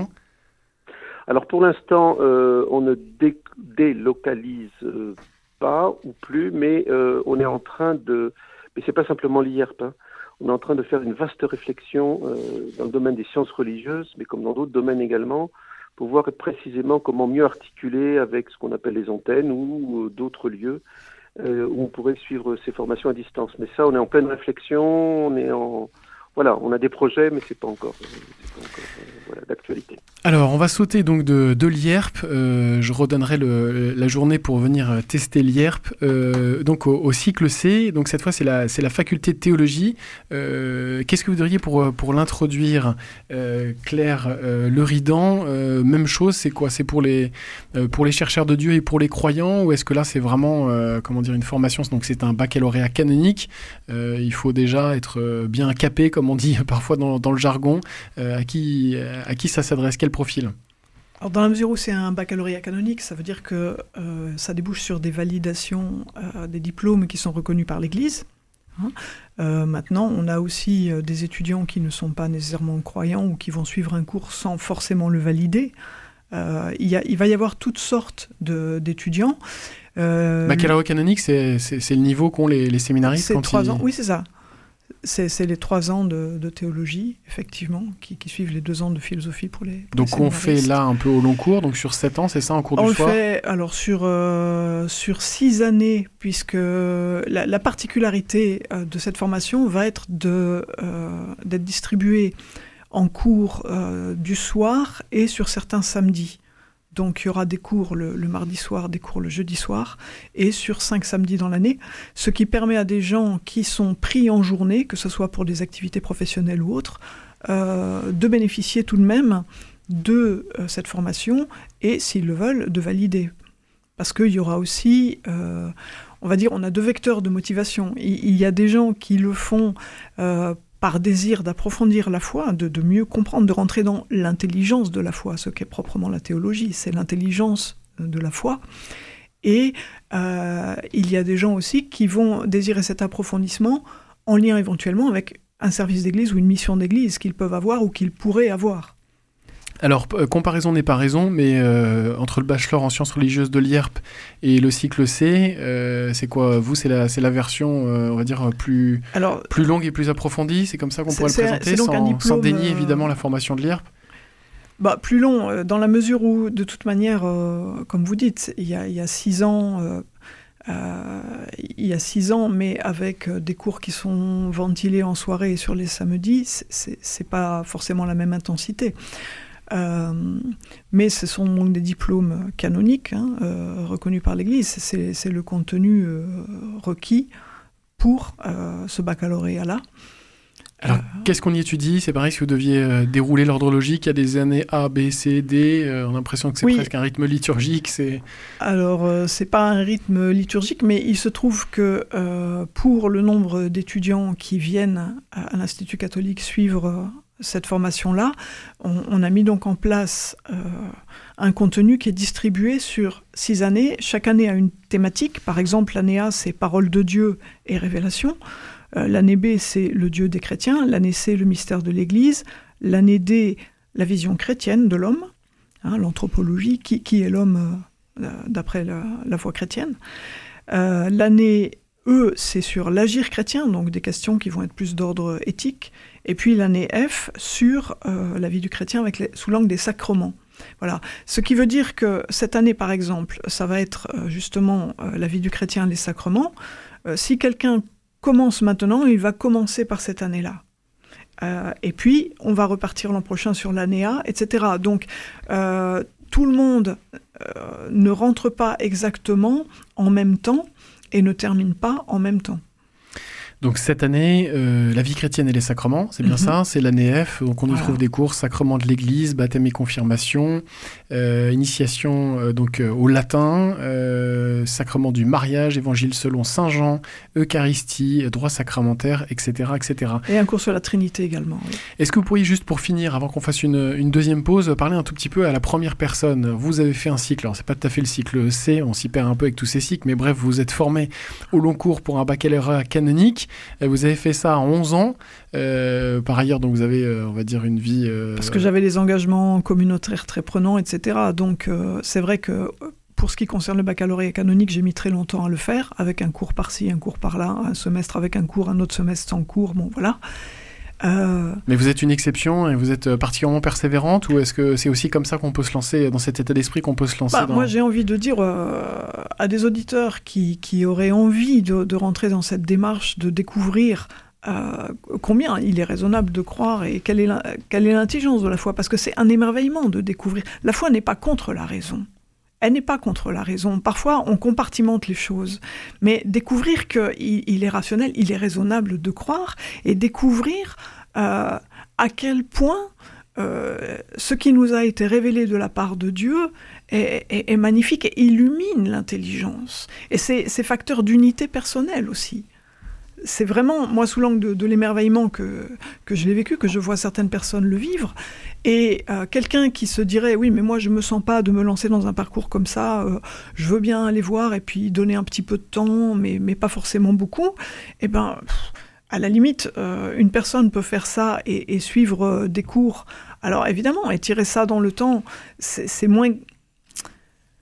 Alors pour l'instant, euh, on ne dé- délocalise euh, pas ou plus, mais euh, on est en train de, mais c'est pas simplement l'I E R P, hein. On est en train de faire une vaste réflexion euh, dans le domaine des sciences religieuses, mais comme dans d'autres domaines également, pour voir précisément comment mieux articuler avec ce qu'on appelle les antennes ou, ou d'autres lieux euh, où on pourrait suivre ces formations à distance. Mais ça, on est en pleine réflexion, on est en Voilà, on a des projets, mais c'est pas encore, c'est pas encore euh, voilà, d'actualité. Alors, on va sauter donc de, de l'I E R P. Euh, je redonnerai le, la journée pour venir tester l'I E R P. Euh, donc, au, au cycle C. Donc, cette fois, c'est la, c'est la faculté de théologie. Euh, qu'est-ce que vous diriez pour, pour l'introduire, euh, Claire euh, Leridan euh, Même chose, c'est quoi ? C'est pour les, euh, pour les chercheurs de Dieu et pour les croyants ? Ou est-ce que là, c'est vraiment, euh, comment dire, une formation ? Donc, c'est un baccalauréat canonique. Euh, il faut déjà être bien capé, comme on dit parfois dans, dans le jargon. Euh, à qui, à qui ça s'adresse ? Quel profil ? Alors, dans la mesure où c'est un baccalauréat canonique, ça veut dire que euh, ça débouche sur des validations, euh, des diplômes qui sont reconnus par l'Église. Hein. Euh, maintenant, on a aussi euh, des étudiants qui ne sont pas nécessairement croyants ou qui vont suivre un cours sans forcément le valider. Euh, il, y a, il va y avoir toutes sortes de, d'étudiants. Euh, baccalauréat canonique, c'est, c'est, c'est le niveau qu'ont les, les séminaristes c'est quand trois ils... ans, oui, c'est ça. c'est, c'est les trois ans de, de théologie, effectivement, qui, qui suivent les deux ans de philosophie pour les pour Donc les on fait là un peu au long cours, donc sur sept ans, c'est ça, en cours on du soir? On le fait alors sur, euh, sur six années, puisque la, la particularité euh, de cette formation va être de, euh, d'être distribuée en cours euh, du soir et sur certains samedis. Donc il y aura des cours le, le mardi soir, des cours le jeudi soir, et sur cinq samedis dans l'année, ce qui permet à des gens qui sont pris en journée, que ce soit pour des activités professionnelles ou autres, euh, de bénéficier tout de même de euh, cette formation, et s'ils le veulent, de valider. Parce qu'il y aura aussi, euh, on va dire, on a deux vecteurs de motivation. Il, il y a des gens qui le font euh, par désir d'approfondir la foi, de, de mieux comprendre, de rentrer dans l'intelligence de la foi, ce qu'est proprement la théologie, c'est l'intelligence de la foi. Et euh, il y a des gens aussi qui vont désirer cet approfondissement en lien éventuellement avec un service d'église ou une mission d'église qu'ils peuvent avoir ou qu'ils pourraient avoir. Alors, euh, comparaison n'est pas raison, mais euh, entre le bachelor en sciences religieuses de l'I E R P et le cycle C, euh, c'est quoi? Vous, c'est la, c'est la version, euh, on va dire, plus, Alors, plus longue et plus approfondie, c'est comme ça qu'on pourrait le c'est, présenter, c'est donc sans, un diplôme, sans dénier euh... évidemment la formation de l'I E R P? Bah, plus long, euh, dans la mesure où, de toute manière, euh, comme vous dites, il y a, il y a six ans... Euh, Euh, il y a six ans, mais avec des cours qui sont ventilés en soirée et sur les samedis, c'est, c'est, c'est pas forcément la même intensité. Euh, mais ce sont donc des diplômes canoniques, hein, euh, reconnus par l'Église. C'est, c'est le contenu euh, requis pour euh, ce baccalauréat-là. Alors, euh, qu'est-ce qu'on y étudie? C'est pareil, si vous deviez euh, dérouler l'ordre logique, il y a des années A, B, C, D, euh, on a l'impression que c'est oui. presque un rythme liturgique. C'est... Alors, euh, c'est pas un rythme liturgique, mais il se trouve que euh, pour le nombre d'étudiants qui viennent à, à l'Institut catholique suivre euh, cette formation-là, on, on a mis donc en place euh, un contenu qui est distribué sur six années. Chaque année a une thématique. Par exemple, l'année A, c'est Parole de Dieu et Révélation. Euh, l'année B, c'est le Dieu des chrétiens. L'année C, le mystère de l'Église. L'année D, la vision chrétienne de l'homme, hein, l'anthropologie, qui, qui est l'homme euh, d'après la, la foi chrétienne. Euh, l'année E, c'est sur l'agir chrétien, donc des questions qui vont être plus d'ordre éthique. Et puis l'année F, sur euh, la vie du chrétien avec les, sous l'angle des sacrements. Voilà. Ce qui veut dire que cette année, par exemple, ça va être euh, justement euh, la vie du chrétien, les sacrements. Euh, si quelqu'un commence maintenant, il va commencer par cette année-là. Euh, et puis, on va repartir l'an prochain sur l'année A, et cetera. Donc, euh, tout le monde euh, ne rentre pas exactement en même temps et ne termine pas en même temps. Donc cette année, euh, la vie chrétienne et les sacrements, c'est bien mm-hmm. ça, c'est l'année F, donc on y voilà. trouve des cours sacrements de l'Église, baptême et confirmation, euh, initiation euh, donc euh, au latin, euh, sacrement du mariage, évangile selon saint Jean, Eucharistie, droit sacramentaire, et cetera, et cetera. Et un cours sur la Trinité également. Oui. Est-ce que vous pourriez juste pour finir, avant qu'on fasse une, une deuxième pause, parler un tout petit peu à la première personne? Vous avez fait un cycle, alors c'est pas tout à fait le cycle C, on s'y perd un peu avec tous ces cycles, mais bref, vous êtes formé au long cours pour un baccalauréat canonique. Vous avez fait ça en onze ans. Euh, par ailleurs, donc vous avez, euh, on va dire, une vie... Euh... Parce que j'avais des engagements communautaires très prenants, et cetera. Donc, euh, c'est vrai que pour ce qui concerne le baccalauréat canonique, j'ai mis très longtemps à le faire, avec un cours par-ci, un cours par-là, un semestre avec un cours, un autre semestre sans cours, bon, voilà. Euh... Mais vous êtes une exception et vous êtes particulièrement persévérante, ou est-ce que c'est aussi comme ça qu'on peut se lancer, dans cet état d'esprit qu'on peut se lancer bah, dans... Moi j'ai envie de dire euh, à des auditeurs qui, qui auraient envie de, de rentrer dans cette démarche, de découvrir euh, combien il est raisonnable de croire et quelle est, quelle est l'intelligence de la foi, parce que c'est un émerveillement de découvrir. La foi n'est pas contre la raison. Elle n'est pas contre la raison. Parfois, on compartimente les choses. Mais découvrir qu'il il est rationnel, il est raisonnable de croire, et découvrir euh, à quel point euh, ce qui nous a été révélé de la part de Dieu est, est, est magnifique et illumine l'intelligence. Et c'est, c'est facteur d'unité personnelle aussi. C'est vraiment, moi, sous l'angle de, de l'émerveillement que, que je l'ai vécu, que je vois certaines personnes le vivre. Et euh, quelqu'un qui se dirait, oui, mais moi, je ne me sens pas de me lancer dans un parcours comme ça, euh, je veux bien aller voir et puis donner un petit peu de temps, mais, mais pas forcément beaucoup. Eh bien, à la limite, euh, une personne peut faire ça et, et suivre euh, des cours. Alors, évidemment, étirer ça dans le temps, c'est, c'est moins...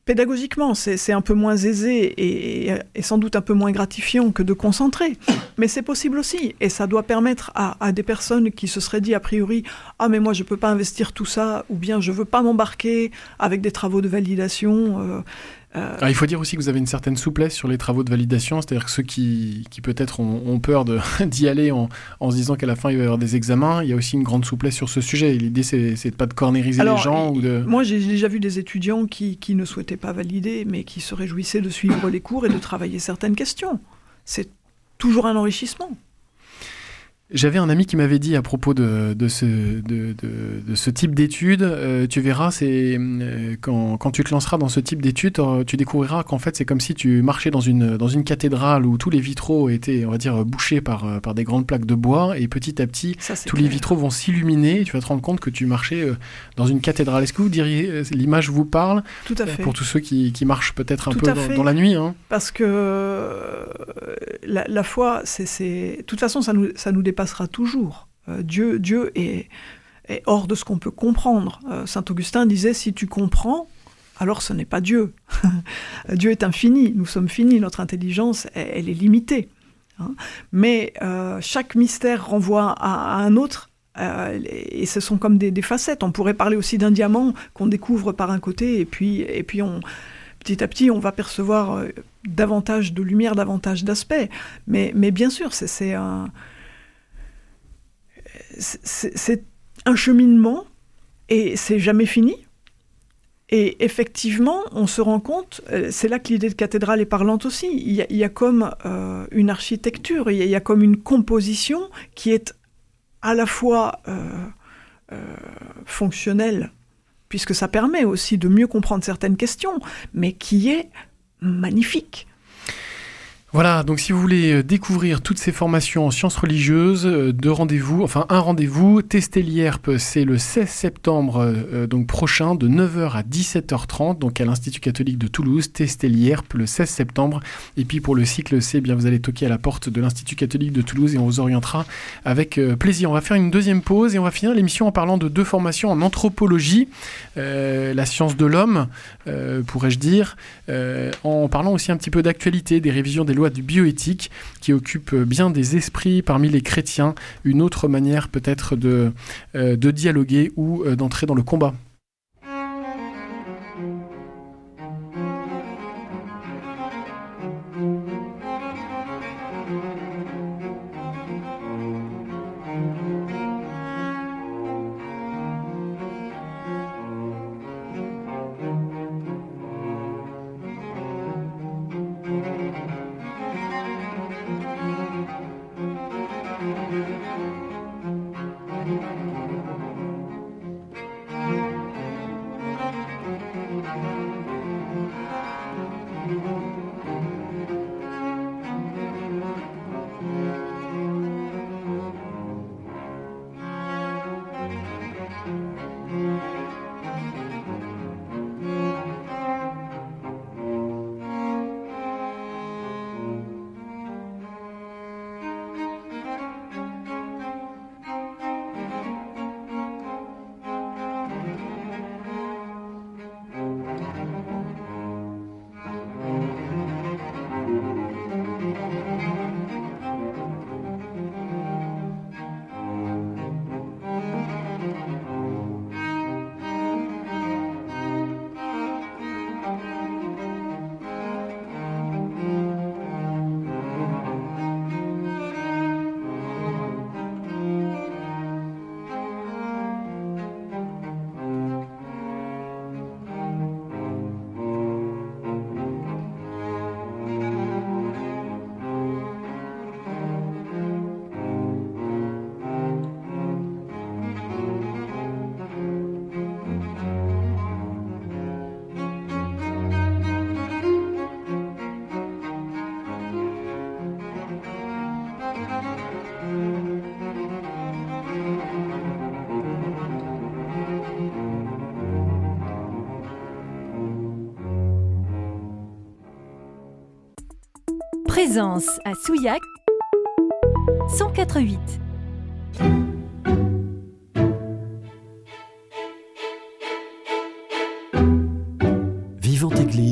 pédagogiquement, c'est, c'est un peu moins aisé et, et sans doute un peu moins gratifiant que de concentrer. Mais c'est possible aussi. Et ça doit permettre à, à des personnes qui se seraient dit a priori « Ah, mais moi, je ne peux pas investir tout ça » ou bien « Je ne veux pas m'embarquer avec des travaux de validation euh, ». Euh... Alors, il faut dire aussi que vous avez une certaine souplesse sur les travaux de validation, c'est-à-dire que ceux qui, qui peut-être ont, ont peur de, d'y aller en, en se disant qu'à la fin il va y avoir des examens, il y a aussi une grande souplesse sur ce sujet. L'idée, c'est, c'est de pas de cornériser Alors, les gens. Ou de... Moi, j'ai déjà vu des étudiants qui, qui ne souhaitaient pas valider, mais qui se réjouissaient de suivre les cours et de travailler certaines questions. C'est toujours un enrichissement. J'avais un ami qui m'avait dit à propos de, de, ce, de, de, de ce type d'études, euh, tu verras, c'est, euh, quand, quand tu te lanceras dans ce type d'études, tu découvriras qu'en fait c'est comme si tu marchais dans une, dans une cathédrale où tous les vitraux étaient, on va dire, bouchés par, par des grandes plaques de bois, et petit à petit, Ça, tous clair. les vitraux vont s'illuminer, et tu vas te rendre compte que tu marchais dans une cathédrale. Est-ce que vous diriez, l'image vous parle ? Tout à fait. Pour tous ceux qui, qui marchent peut-être un Tout peu dans, dans la nuit, hein. Parce que euh, la, la foi, c'est, c'est... de toute façon, ça nous, ça nous dépasse passera toujours. Euh, Dieu, Dieu est, est hors de ce qu'on peut comprendre. Euh, Saint Augustin disait, si tu comprends, alors ce n'est pas Dieu. Dieu est infini, nous sommes finis, notre intelligence, elle, elle est limitée. Hein. Mais euh, chaque mystère renvoie à, à un autre, euh, et ce sont comme des, des facettes. On pourrait parler aussi d'un diamant qu'on découvre par un côté, et puis, et puis on... petit à petit, on va percevoir euh, davantage de lumière, davantage d'aspects. Mais, mais bien sûr, c'est, c'est un... C'est, c'est un cheminement et c'est jamais fini. Et effectivement, on se rend compte, c'est là que l'idée de cathédrale est parlante aussi, il y a, il y a comme euh, une architecture, il y a, il y a comme une composition qui est à la fois euh, euh, fonctionnelle, puisque ça permet aussi de mieux comprendre certaines questions, mais qui est magnifique. Voilà, donc si vous voulez découvrir toutes ces formations en sciences religieuses, deux rendez-vous, enfin un rendez-vous, Tester l'I R P, c'est le seize septembre euh, donc prochain, de neuf heures à dix-sept heures trente, donc à l'Institut catholique de Toulouse, Tester l'I R P le seize septembre. Et puis pour le cycle C, eh bien vous allez toquer à la porte de l'Institut catholique de Toulouse et on vous orientera avec euh, plaisir. On va faire une deuxième pause et on va finir l'émission en parlant de deux formations en anthropologie, euh, la science de l'homme, euh, pourrais-je dire, euh, en parlant aussi un petit peu d'actualité, des révisions des lois du bioéthique qui occupe bien des esprits parmi les chrétiens, une autre manière peut-être de, euh, de dialoguer ou euh, d'entrer dans le combat. Présence à Souillac cent quatre virgule huit. Vivante Église.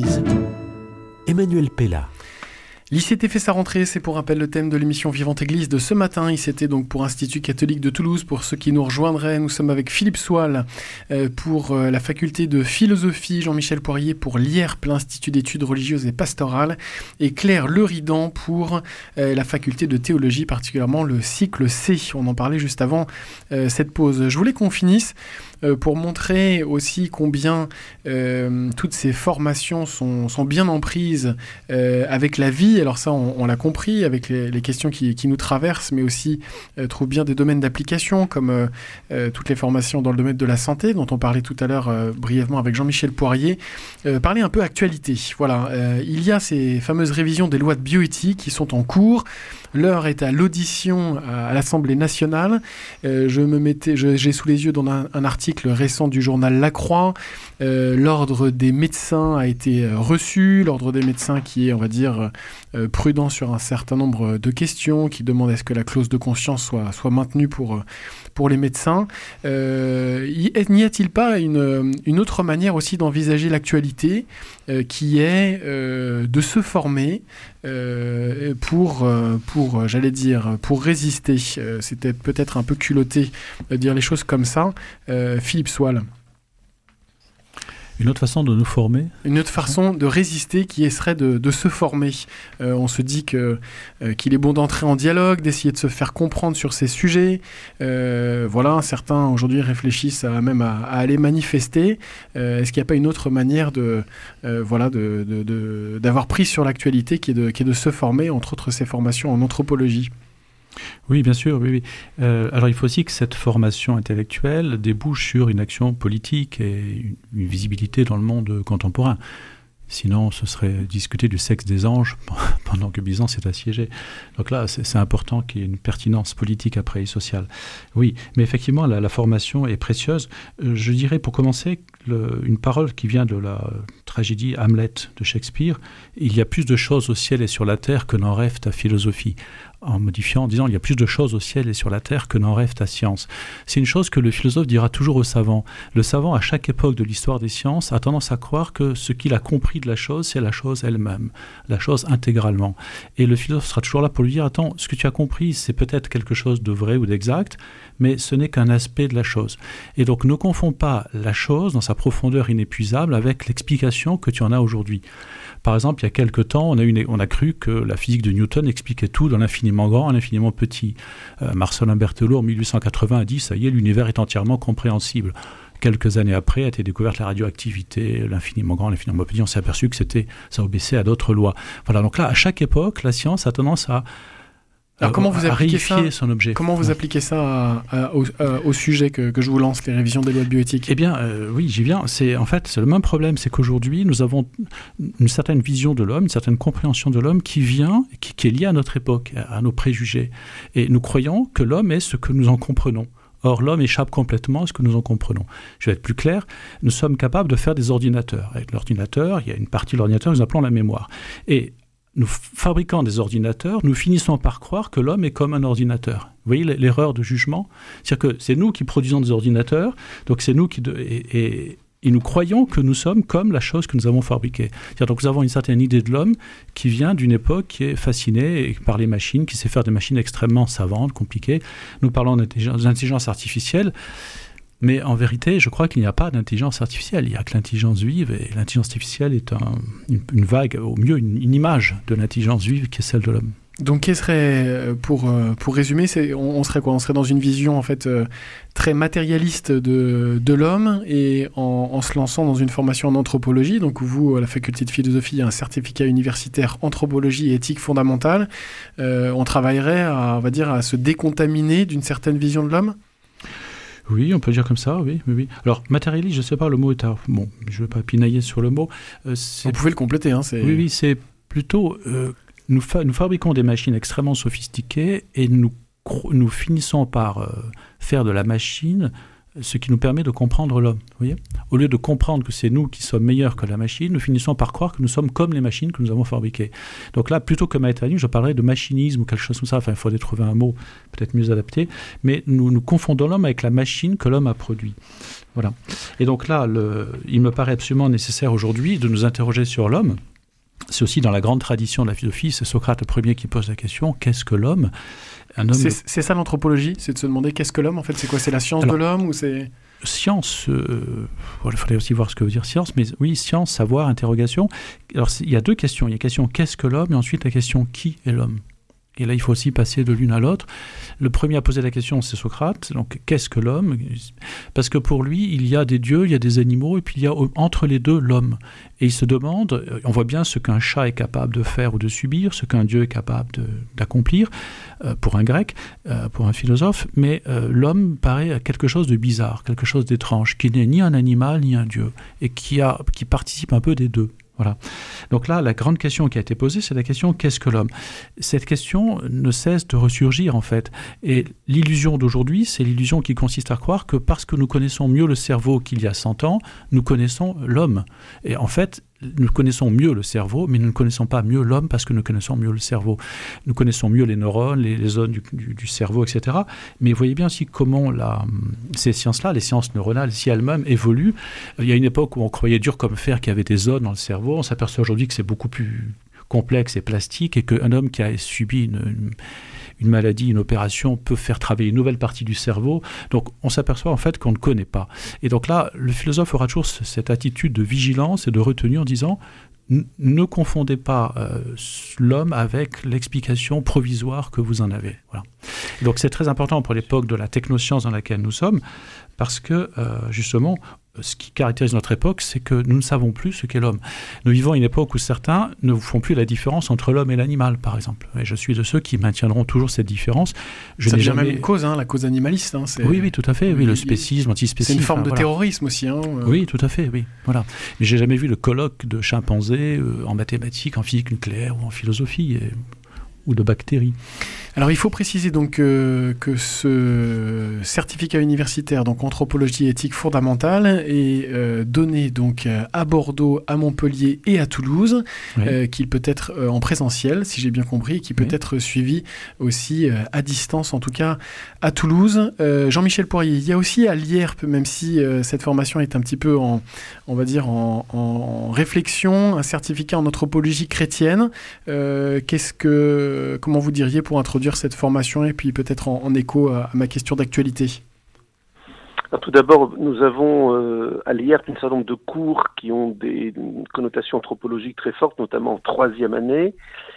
Emmanuel Pella. L'I C T fait sa rentrée, c'est pour rappel le thème de l'émission Vivante Église de ce matin. I C T donc pour Institut catholique de Toulouse. Pour ceux qui nous rejoindraient, nous sommes avec Philippe Soile euh, pour euh, la faculté de philosophie, Jean-Michel Poirier pour l'I R P, l'Institut d'études religieuses et pastorales, et Claire Leridan pour euh, la faculté de théologie, particulièrement le cycle C. On en parlait juste avant euh, cette pause. Je voulais qu'on finisse Euh, pour montrer aussi combien euh, toutes ces formations sont, sont bien en prise euh, avec la vie. Alors ça, on, on l'a compris avec les, les questions qui, qui nous traversent, mais aussi euh, trouvent bien des domaines d'application, comme euh, euh, toutes les formations dans le domaine de la santé, dont on parlait tout à l'heure euh, brièvement avec Jean-Michel Poirier. Euh, parler un peu actualité. Voilà, euh, il y a ces fameuses révisions des lois de bioéthique qui sont en cours. L'heure est à l'audition à l'Assemblée nationale. Euh, je me mettais, je, j'ai sous les yeux dans un, un article récent du journal La Croix. Euh, l'ordre des médecins a été reçu. L'ordre des médecins qui est, on va dire, euh, prudent sur un certain nombre de questions, qui demande est-ce que la clause de conscience soit, soit maintenue pour, pour les médecins. Euh, n'y a-t-il pas une, une autre manière aussi d'envisager l'actualité euh, qui est euh, de se former euh, pour, euh, pour, j'allais dire, pour résister. Euh, c'était peut-être un peu culotté de dire les choses comme ça. Euh, Philippe Soile. Une autre façon de nous former. Une autre façon de résister qui serait de, de se former. Euh, on se dit que, euh, qu'il est bon d'entrer en dialogue, d'essayer de se faire comprendre sur ces sujets. Euh, voilà, certains aujourd'hui réfléchissent à, même à, à aller manifester. Euh, est-ce qu'il n'y a pas une autre manière de, euh, voilà, de, de, de, d'avoir prise sur l'actualité qui est, de, qui est de se former, entre autres ces formations en anthropologie ? Oui, bien sûr. Oui, oui. Euh, alors, il faut aussi que cette formation intellectuelle débouche sur une action politique et une, une visibilité dans le monde contemporain. Sinon, ce serait discuter du sexe des anges pendant que Byzance est assiégée. Donc là, c'est, c'est important qu'il y ait une pertinence politique après et sociale. Oui, mais effectivement, la, la formation est précieuse. Euh, je dirais, pour commencer, le, une parole qui vient de la tragédie Hamlet de Shakespeare. Il y a plus de choses au ciel et sur la terre que n'en rêve ta philosophie. En modifiant, en disant il y a plus de choses au ciel et sur la terre que n'en rêve ta science. C'est une chose que le philosophe dira toujours au savant. Le savant, à chaque époque de l'histoire des sciences, a tendance à croire que ce qu'il a compris de la chose, c'est la chose elle-même, la chose intégralement. Et le philosophe sera toujours là pour lui dire, attends, ce que tu as compris, c'est peut-être quelque chose de vrai ou d'exact, mais ce n'est qu'un aspect de la chose. Et donc, ne confonds pas la chose dans sa profondeur inépuisable avec l'explication que tu en as aujourd'hui. Par exemple, il y a quelque temps, on a, une, on a cru que la physique de Newton expliquait tout dans l'infiniment grand et l'infiniment petit. Euh, Marcelin Berthelot, en mille huit cent quatre-vingts, a dit « ça y est, l'univers est entièrement compréhensible ». Quelques années après, a été découverte la radioactivité, l'infiniment grand, l'infiniment petit. On s'est aperçu que c'était, ça obéissait à d'autres lois. Voilà, donc là, à chaque époque, la science a tendance à Alors, comment vous appliquez ça, son objet. Comment vous appliquez ça à, à, au, à, au sujet que, que je vous lance, les révisions des lois de bioéthique ? Eh bien, euh, oui, j'y viens. C'est, en fait, c'est le même problème. C'est qu'aujourd'hui, nous avons une certaine vision de l'homme, une certaine compréhension de l'homme qui vient, qui, qui est liée à notre époque, à, à nos préjugés. Et nous croyons que l'homme est ce que nous en comprenons. Or, l'homme échappe complètement à ce que nous en comprenons. Je vais être plus clair. Nous sommes capables de faire des ordinateurs. Avec l'ordinateur, il y a une partie de l'ordinateur que nous appelons la mémoire. Et nous fabriquant des ordinateurs, nous finissons par croire que l'homme est comme un ordinateur. Vous voyez l'erreur de jugement ? C'est-à-dire que c'est nous qui produisons des ordinateurs, donc c'est nous qui... De, et, et, et nous croyons que nous sommes comme la chose que nous avons fabriquée. C'est-à-dire, donc nous avons une certaine idée de l'homme qui vient d'une époque qui est fascinée par les machines, qui sait faire des machines extrêmement savantes, compliquées. Nous parlons d'intelligence, d'intelligence artificielle. Mais en vérité, je crois qu'il n'y a pas d'intelligence artificielle. Il n'y a que l'intelligence vive, et l'intelligence artificielle est un, une, une vague, au mieux une, une image de l'intelligence vive qui est celle de l'homme. Donc, quel serait, pour, pour résumer, c'est, on, on serait quoi ? On serait dans une vision en fait très matérialiste de, de l'homme, et en, en se lançant dans une formation en anthropologie. Donc, vous, à la faculté de philosophie, il y a un certificat universitaire anthropologie et éthique fondamentale. Euh, on travaillerait, à, on va dire, à se décontaminer d'une certaine vision de l'homme ? Oui, on peut dire comme ça, oui. oui, oui. Alors, matérialiste, je ne sais pas, le mot est... À... Bon, je ne vais pas pinailler sur le mot. Euh, c'est... Vous pouvez le compléter. Hein, c'est... Oui, oui, c'est plutôt... Euh, nous, fa... nous fabriquons des machines extrêmement sophistiquées et nous, nous finissons par euh, faire de la machine ce qui nous permet de comprendre l'homme. Vous voyez ? Au lieu de comprendre que c'est nous qui sommes meilleurs que la machine, nous finissons par croire que nous sommes comme les machines que nous avons fabriquées. Donc là, plutôt que matérialisme, je parlerais de machinisme ou quelque chose comme ça. Enfin, il faudrait trouver un mot peut-être mieux adapté. Mais nous, nous confondons l'homme avec la machine que l'homme a produit. Voilà. Et donc là, le, il me paraît absolument nécessaire aujourd'hui de nous interroger sur l'homme c'est aussi dans la grande tradition de la philosophie, c'est Socrate le premier qui pose la question, qu'est-ce que l'homme ? Un homme c'est, ne... c'est ça l'anthropologie, c'est de se demander qu'est-ce que l'homme, en fait, c'est quoi ? C'est la science Alors, de l'homme ou c'est... Science, euh, il faudrait aussi voir ce que veut dire science, mais oui, science, savoir, interrogation. Alors, il y a deux questions. Il y a la question qu'est-ce que l'homme, et ensuite la question qui est l'homme. Et là, il faut aussi passer de l'une à l'autre. Le premier à poser la question, c'est Socrate. Donc, qu'est-ce que l'homme ? Parce que pour lui, il y a des dieux, il y a des animaux, et puis il y a entre les deux l'homme. Et il se demande, on voit bien ce qu'un chat est capable de faire ou de subir, ce qu'un dieu est capable de, d'accomplir, euh, pour un grec, euh, pour un philosophe, mais euh, l'homme paraît quelque chose de bizarre, quelque chose d'étrange, qui n'est ni un animal, ni un dieu, et qui, a, qui participe un peu des deux. Voilà. Donc là, la grande question qui a été posée, c'est la question qu'est-ce que l'homme ? Cette question ne cesse de ressurgir en fait. Et l'illusion d'aujourd'hui, c'est l'illusion qui consiste à croire que parce que nous connaissons mieux le cerveau qu'il y a cent ans, nous connaissons l'homme. Et en fait, nous connaissons mieux le cerveau, mais nous ne connaissons pas mieux l'homme parce que nous connaissons mieux le cerveau. Nous connaissons mieux les neurones, les, les zones du, du, du cerveau, et cetera. Mais vous voyez bien aussi comment la, ces sciences-là, les sciences neuronales, si elles-mêmes évoluent. Il y a une époque où on croyait dur comme fer qu'il y avait des zones dans le cerveau. On s'aperçoit aujourd'hui que c'est beaucoup plus complexe et plastique et qu'un homme qui a subi une, une une maladie, une opération peut faire travailler une nouvelle partie du cerveau. Donc, on s'aperçoit en fait qu'on ne connaît pas. Et donc là, le philosophe aura toujours cette attitude de vigilance et de retenue en disant ne confondez pas euh, l'homme avec l'explication provisoire que vous en avez. Voilà. Et donc, c'est très important pour l'époque de la technoscience dans laquelle nous sommes, parce que, euh, justement, ce qui caractérise notre époque, c'est que nous ne savons plus ce qu'est l'homme. Nous vivons une époque où certains ne font plus la différence entre l'homme et l'animal, par exemple. Et je suis de ceux qui maintiendront toujours cette différence. Je Ça n'ai devient jamais... même une cause, hein, la cause animaliste. Hein, c'est... Oui, oui, tout à fait. Oui, le spécisme, antispécisme. C'est une forme enfin, de voilà. terrorisme aussi. Hein, euh... Oui, tout à fait, oui. Voilà. Mais j'ai jamais vu le colloque de chimpanzés euh, en mathématiques, en physique nucléaire ou en philosophie. Et... ou de bactéries. Alors il faut préciser donc euh, que ce certificat universitaire, donc anthropologie et éthique fondamentale, est euh, donné donc à Bordeaux, à Montpellier et à Toulouse, oui. euh, qu'il peut être euh, en présentiel, si j'ai bien compris, et qui peut oui. être suivi aussi euh, à distance, en tout cas à Toulouse. Euh, Jean-Michel Poirier, il y a aussi à l'I E R P, même si euh, cette formation est un petit peu en, on va dire en, en réflexion, un certificat en anthropologie chrétienne. Euh, qu'est-ce que, comment vous diriez pour introduire cette formation et puis peut-être en, en écho à, à ma question d'actualité? Alors, tout d'abord, nous avons euh, à l'I E R P un certain nombre de cours qui ont des connotations anthropologiques très fortes, notamment en troisième année.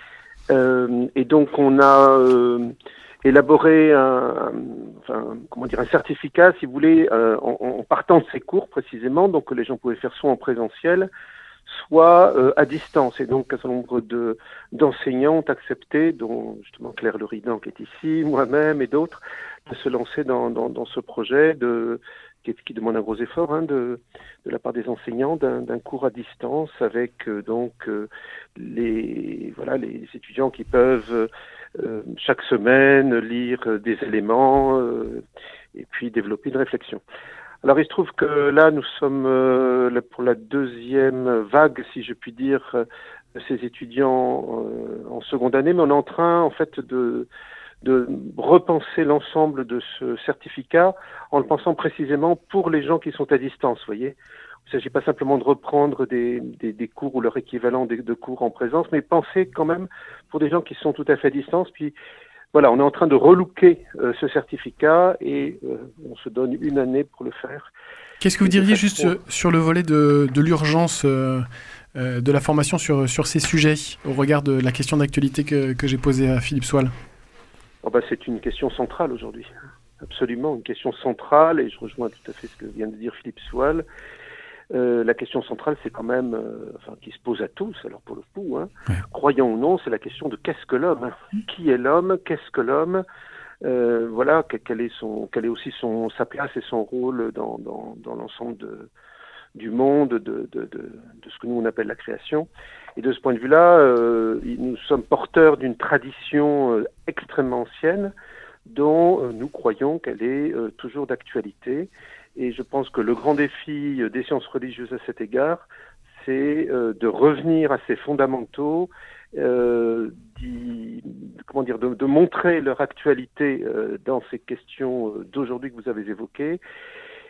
Euh, et donc, on a euh, élaboré un, enfin, comment dire, un certificat, si vous voulez, euh, en, en partant de ces cours précisément, donc que les gens pouvaient faire soit en présentiel, soit euh, à distance. Et donc, un certain nombre de, d'enseignants ont accepté, dont justement Claire Leridan qui est ici, moi-même et d'autres, de se lancer dans, dans, dans ce projet de, qui, qui demande un gros effort hein, de, de la part des enseignants d'un, d'un cours à distance avec euh, donc euh, les, voilà, les étudiants qui peuvent euh, chaque semaine lire euh, des éléments euh, et puis développer une réflexion. Alors il se trouve que là nous sommes euh, pour la deuxième vague, si je puis dire, euh, de ces étudiants euh, en seconde année, mais on est en train en fait de, de repenser l'ensemble de ce certificat en le pensant précisément pour les gens qui sont à distance, vous voyez. Il ne s'agit pas simplement de reprendre des, des, des cours ou leur équivalent de, de cours en présence, mais penser quand même pour des gens qui sont tout à fait à distance, puis voilà, on est en train de relooker euh, ce certificat et euh, on se donne une année pour le faire. Qu'est-ce que vous diriez juste sur, sur le volet de, de l'urgence euh, euh, de la formation sur, sur ces sujets, au regard de la question d'actualité que, que j'ai posée à Philippe Soile? Oh bah, c'est une question centrale aujourd'hui, absolument, une question centrale, et je rejoins tout à fait ce que vient de dire Philippe Soile. Euh, la question centrale, c'est quand même, euh, enfin, qui se pose à tous, alors pour le coup, hein, ouais. Croyons ou non, c'est la question de qu'est-ce que l'homme, hein, mmh. Qui est l'homme, qu'est-ce que l'homme, euh, voilà, quel est son, quel est aussi son, sa place et son rôle dans, dans, dans l'ensemble de, du monde, de, de, de, de ce que nous on appelle la création. Et de ce point de vue-là, euh, nous sommes porteurs d'une tradition euh, extrêmement ancienne, dont euh, nous croyons qu'elle est euh, toujours d'actualité. Et je pense que le grand défi des sciences religieuses à cet égard, c'est euh, de revenir à ces fondamentaux, euh, d'y, comment dire, de, de montrer leur actualité euh, dans ces questions d'aujourd'hui que vous avez évoquées,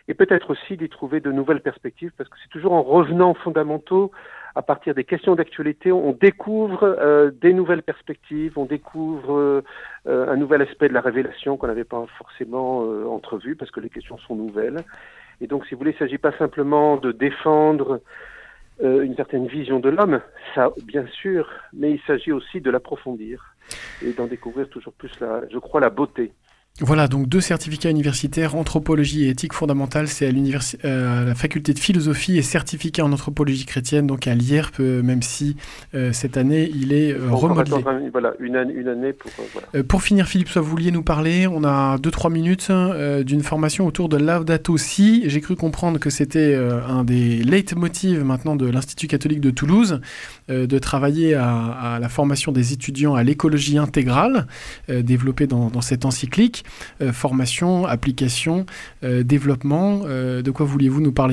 et peut-être aussi d'y trouver de nouvelles perspectives, parce que c'est toujours en revenant aux fondamentaux, à partir des questions d'actualité, on découvre euh, des nouvelles perspectives, on découvre euh, un nouvel aspect de la révélation qu'on n'avait pas forcément euh, entrevu, parce que les questions sont nouvelles. Et donc, si vous voulez, il ne s'agit pas simplement de défendre euh, une certaine vision de l'homme, ça, bien sûr, mais il s'agit aussi de l'approfondir et d'en découvrir toujours plus, la, je crois, la beauté. Voilà, donc deux certificats universitaires, anthropologie et éthique fondamentale, c'est à, l'univers... euh, à la faculté de philosophie, et certificat en anthropologie chrétienne, donc à l'I R P, euh, même si euh, cette année il est euh, remodelé. Un, voilà, une année, une année pour... Euh, voilà. euh, pour finir, Philippe, soit vous vouliez nous parler, on a deux trois minutes, euh, d'une formation autour de Laudato Si. J'ai cru comprendre que c'était euh, un des leitmotivs maintenant de l'Institut catholique de Toulouse, euh, de travailler à, à la formation des étudiants à l'écologie intégrale, euh, développée dans, dans cette encyclique. Euh, formation, application, euh, développement, euh, de quoi vouliez-vous nous parler ?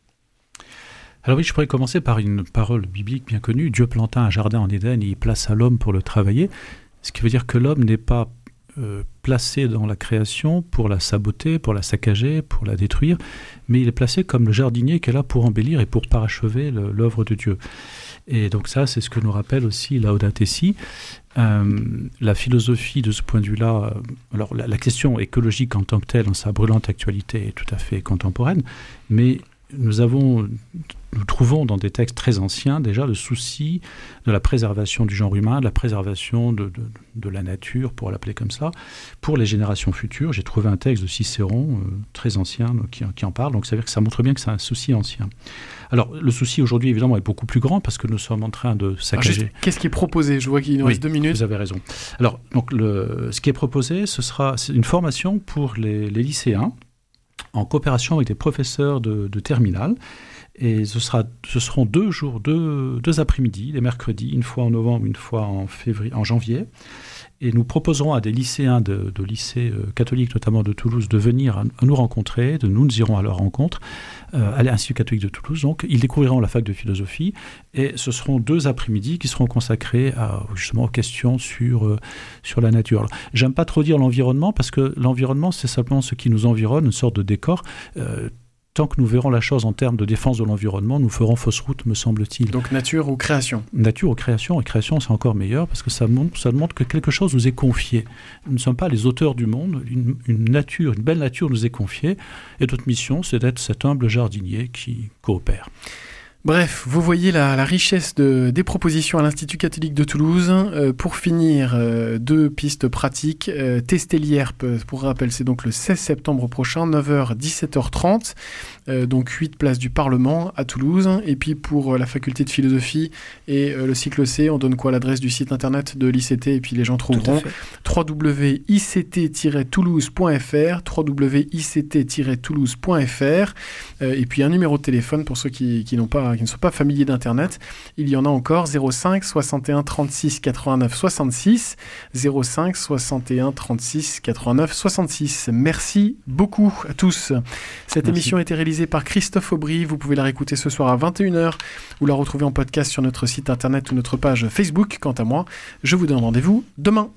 Alors oui, je pourrais commencer par une parole biblique bien connue. Dieu planta un jardin en Éden et il plaça l'homme pour le travailler. Ce qui veut dire que l'homme n'est pas euh, placé dans la création pour la saboter, pour la saccager, pour la détruire, mais il est placé comme le jardinier qui est là pour embellir et pour parachever le, l'œuvre de Dieu. Et donc ça, c'est ce que nous rappelle aussi Laudato Si. Euh, la philosophie de ce point de vue-là, euh, alors la, la question écologique en tant que telle, en sa brûlante actualité, est tout à fait contemporaine, mais nous avons, nous trouvons dans des textes très anciens déjà le souci de la préservation du genre humain, de la préservation de, de, de la nature, pour l'appeler comme ça, pour les générations futures. J'ai trouvé un texte de Cicéron, euh, très ancien, donc, qui, qui en parle, donc ça veut dire que ça montre bien que c'est un souci ancien. Alors, le souci aujourd'hui, évidemment, est beaucoup plus grand parce que nous sommes en train de saccager. Alors, qu'est-ce qui est proposé ? Je vois qu'il nous oui, reste deux minutes. Vous avez raison. Alors, donc, le, ce qui est proposé, ce sera c'est une formation pour les, les lycéens en coopération avec des professeurs de, de terminale. Et ce, sera, ce seront deux jours, deux, deux après-midi, les mercredis, une fois en novembre, une fois en, février, en janvier. Et nous proposerons à des lycéens de, de lycées euh, catholiques, notamment de Toulouse, de venir à, à nous rencontrer, de nous, nous irons à leur rencontre, euh, à l'Institut catholique de Toulouse. Donc, ils découvriront la fac de philosophie, et ce seront deux après-midi qui seront consacrés à, justement aux questions sur, euh, sur la nature. Alors, j'aime pas trop dire l'environnement, parce que l'environnement, c'est simplement ce qui nous environne, une sorte de décor. Euh, Tant que nous verrons la chose en termes de défense de l'environnement, nous ferons fausse route, me semble-t-il. Donc nature ou création ? Nature ou création, et création c'est encore meilleur, parce que ça montre, ça montre que quelque chose nous est confié. Nous ne sommes pas les auteurs du monde, une, une nature, une belle nature nous est confiée, et notre mission c'est d'être cet humble jardinier qui coopère. Bref, vous voyez la, la richesse de, des propositions à l'Institut catholique de Toulouse. Euh, pour finir, euh, deux pistes pratiques. Euh, tester l'I R P, pour rappel, c'est donc le seize septembre prochain, neuf heures dix-sept heures trente. Euh, donc huit places du Parlement à Toulouse. Et puis pour euh, la faculté de philosophie et euh, le cycle C, on donne quoi ? L'adresse du site internet de l'I C T, et puis les gens trouveront w w w point i c t tiret toulouse point f r, w w w point i c t tiret toulouse point f r, euh, et puis un numéro de téléphone pour ceux qui, qui n'ont pas qui ne sont pas familiers d'Internet. Il y en a encore, zéro cinq soixante et un trente-six quatre-vingt-neuf soixante-six, zéro cinq soixante et un trente-six quatre-vingt-neuf soixante-six. Merci beaucoup à tous. Cette Merci. émission a été réalisée par Christophe Aubry. Vous pouvez la réécouter ce soir à vingt et une heures ou la retrouver en podcast sur notre site internet ou notre page Facebook. Quant à moi, je vous donne rendez-vous demain.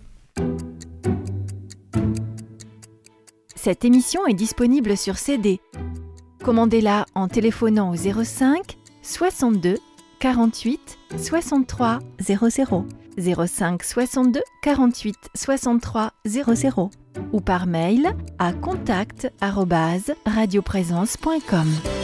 Cette émission est disponible sur C D. Commandez-la en téléphonant au zéro cinq soixante-deux quarante-huit soixante-trois zéro zéro, zéro cinq soixante-deux quarante-huit soixante-trois zéro zéro ou par mail à contact arobase radioprésence point com.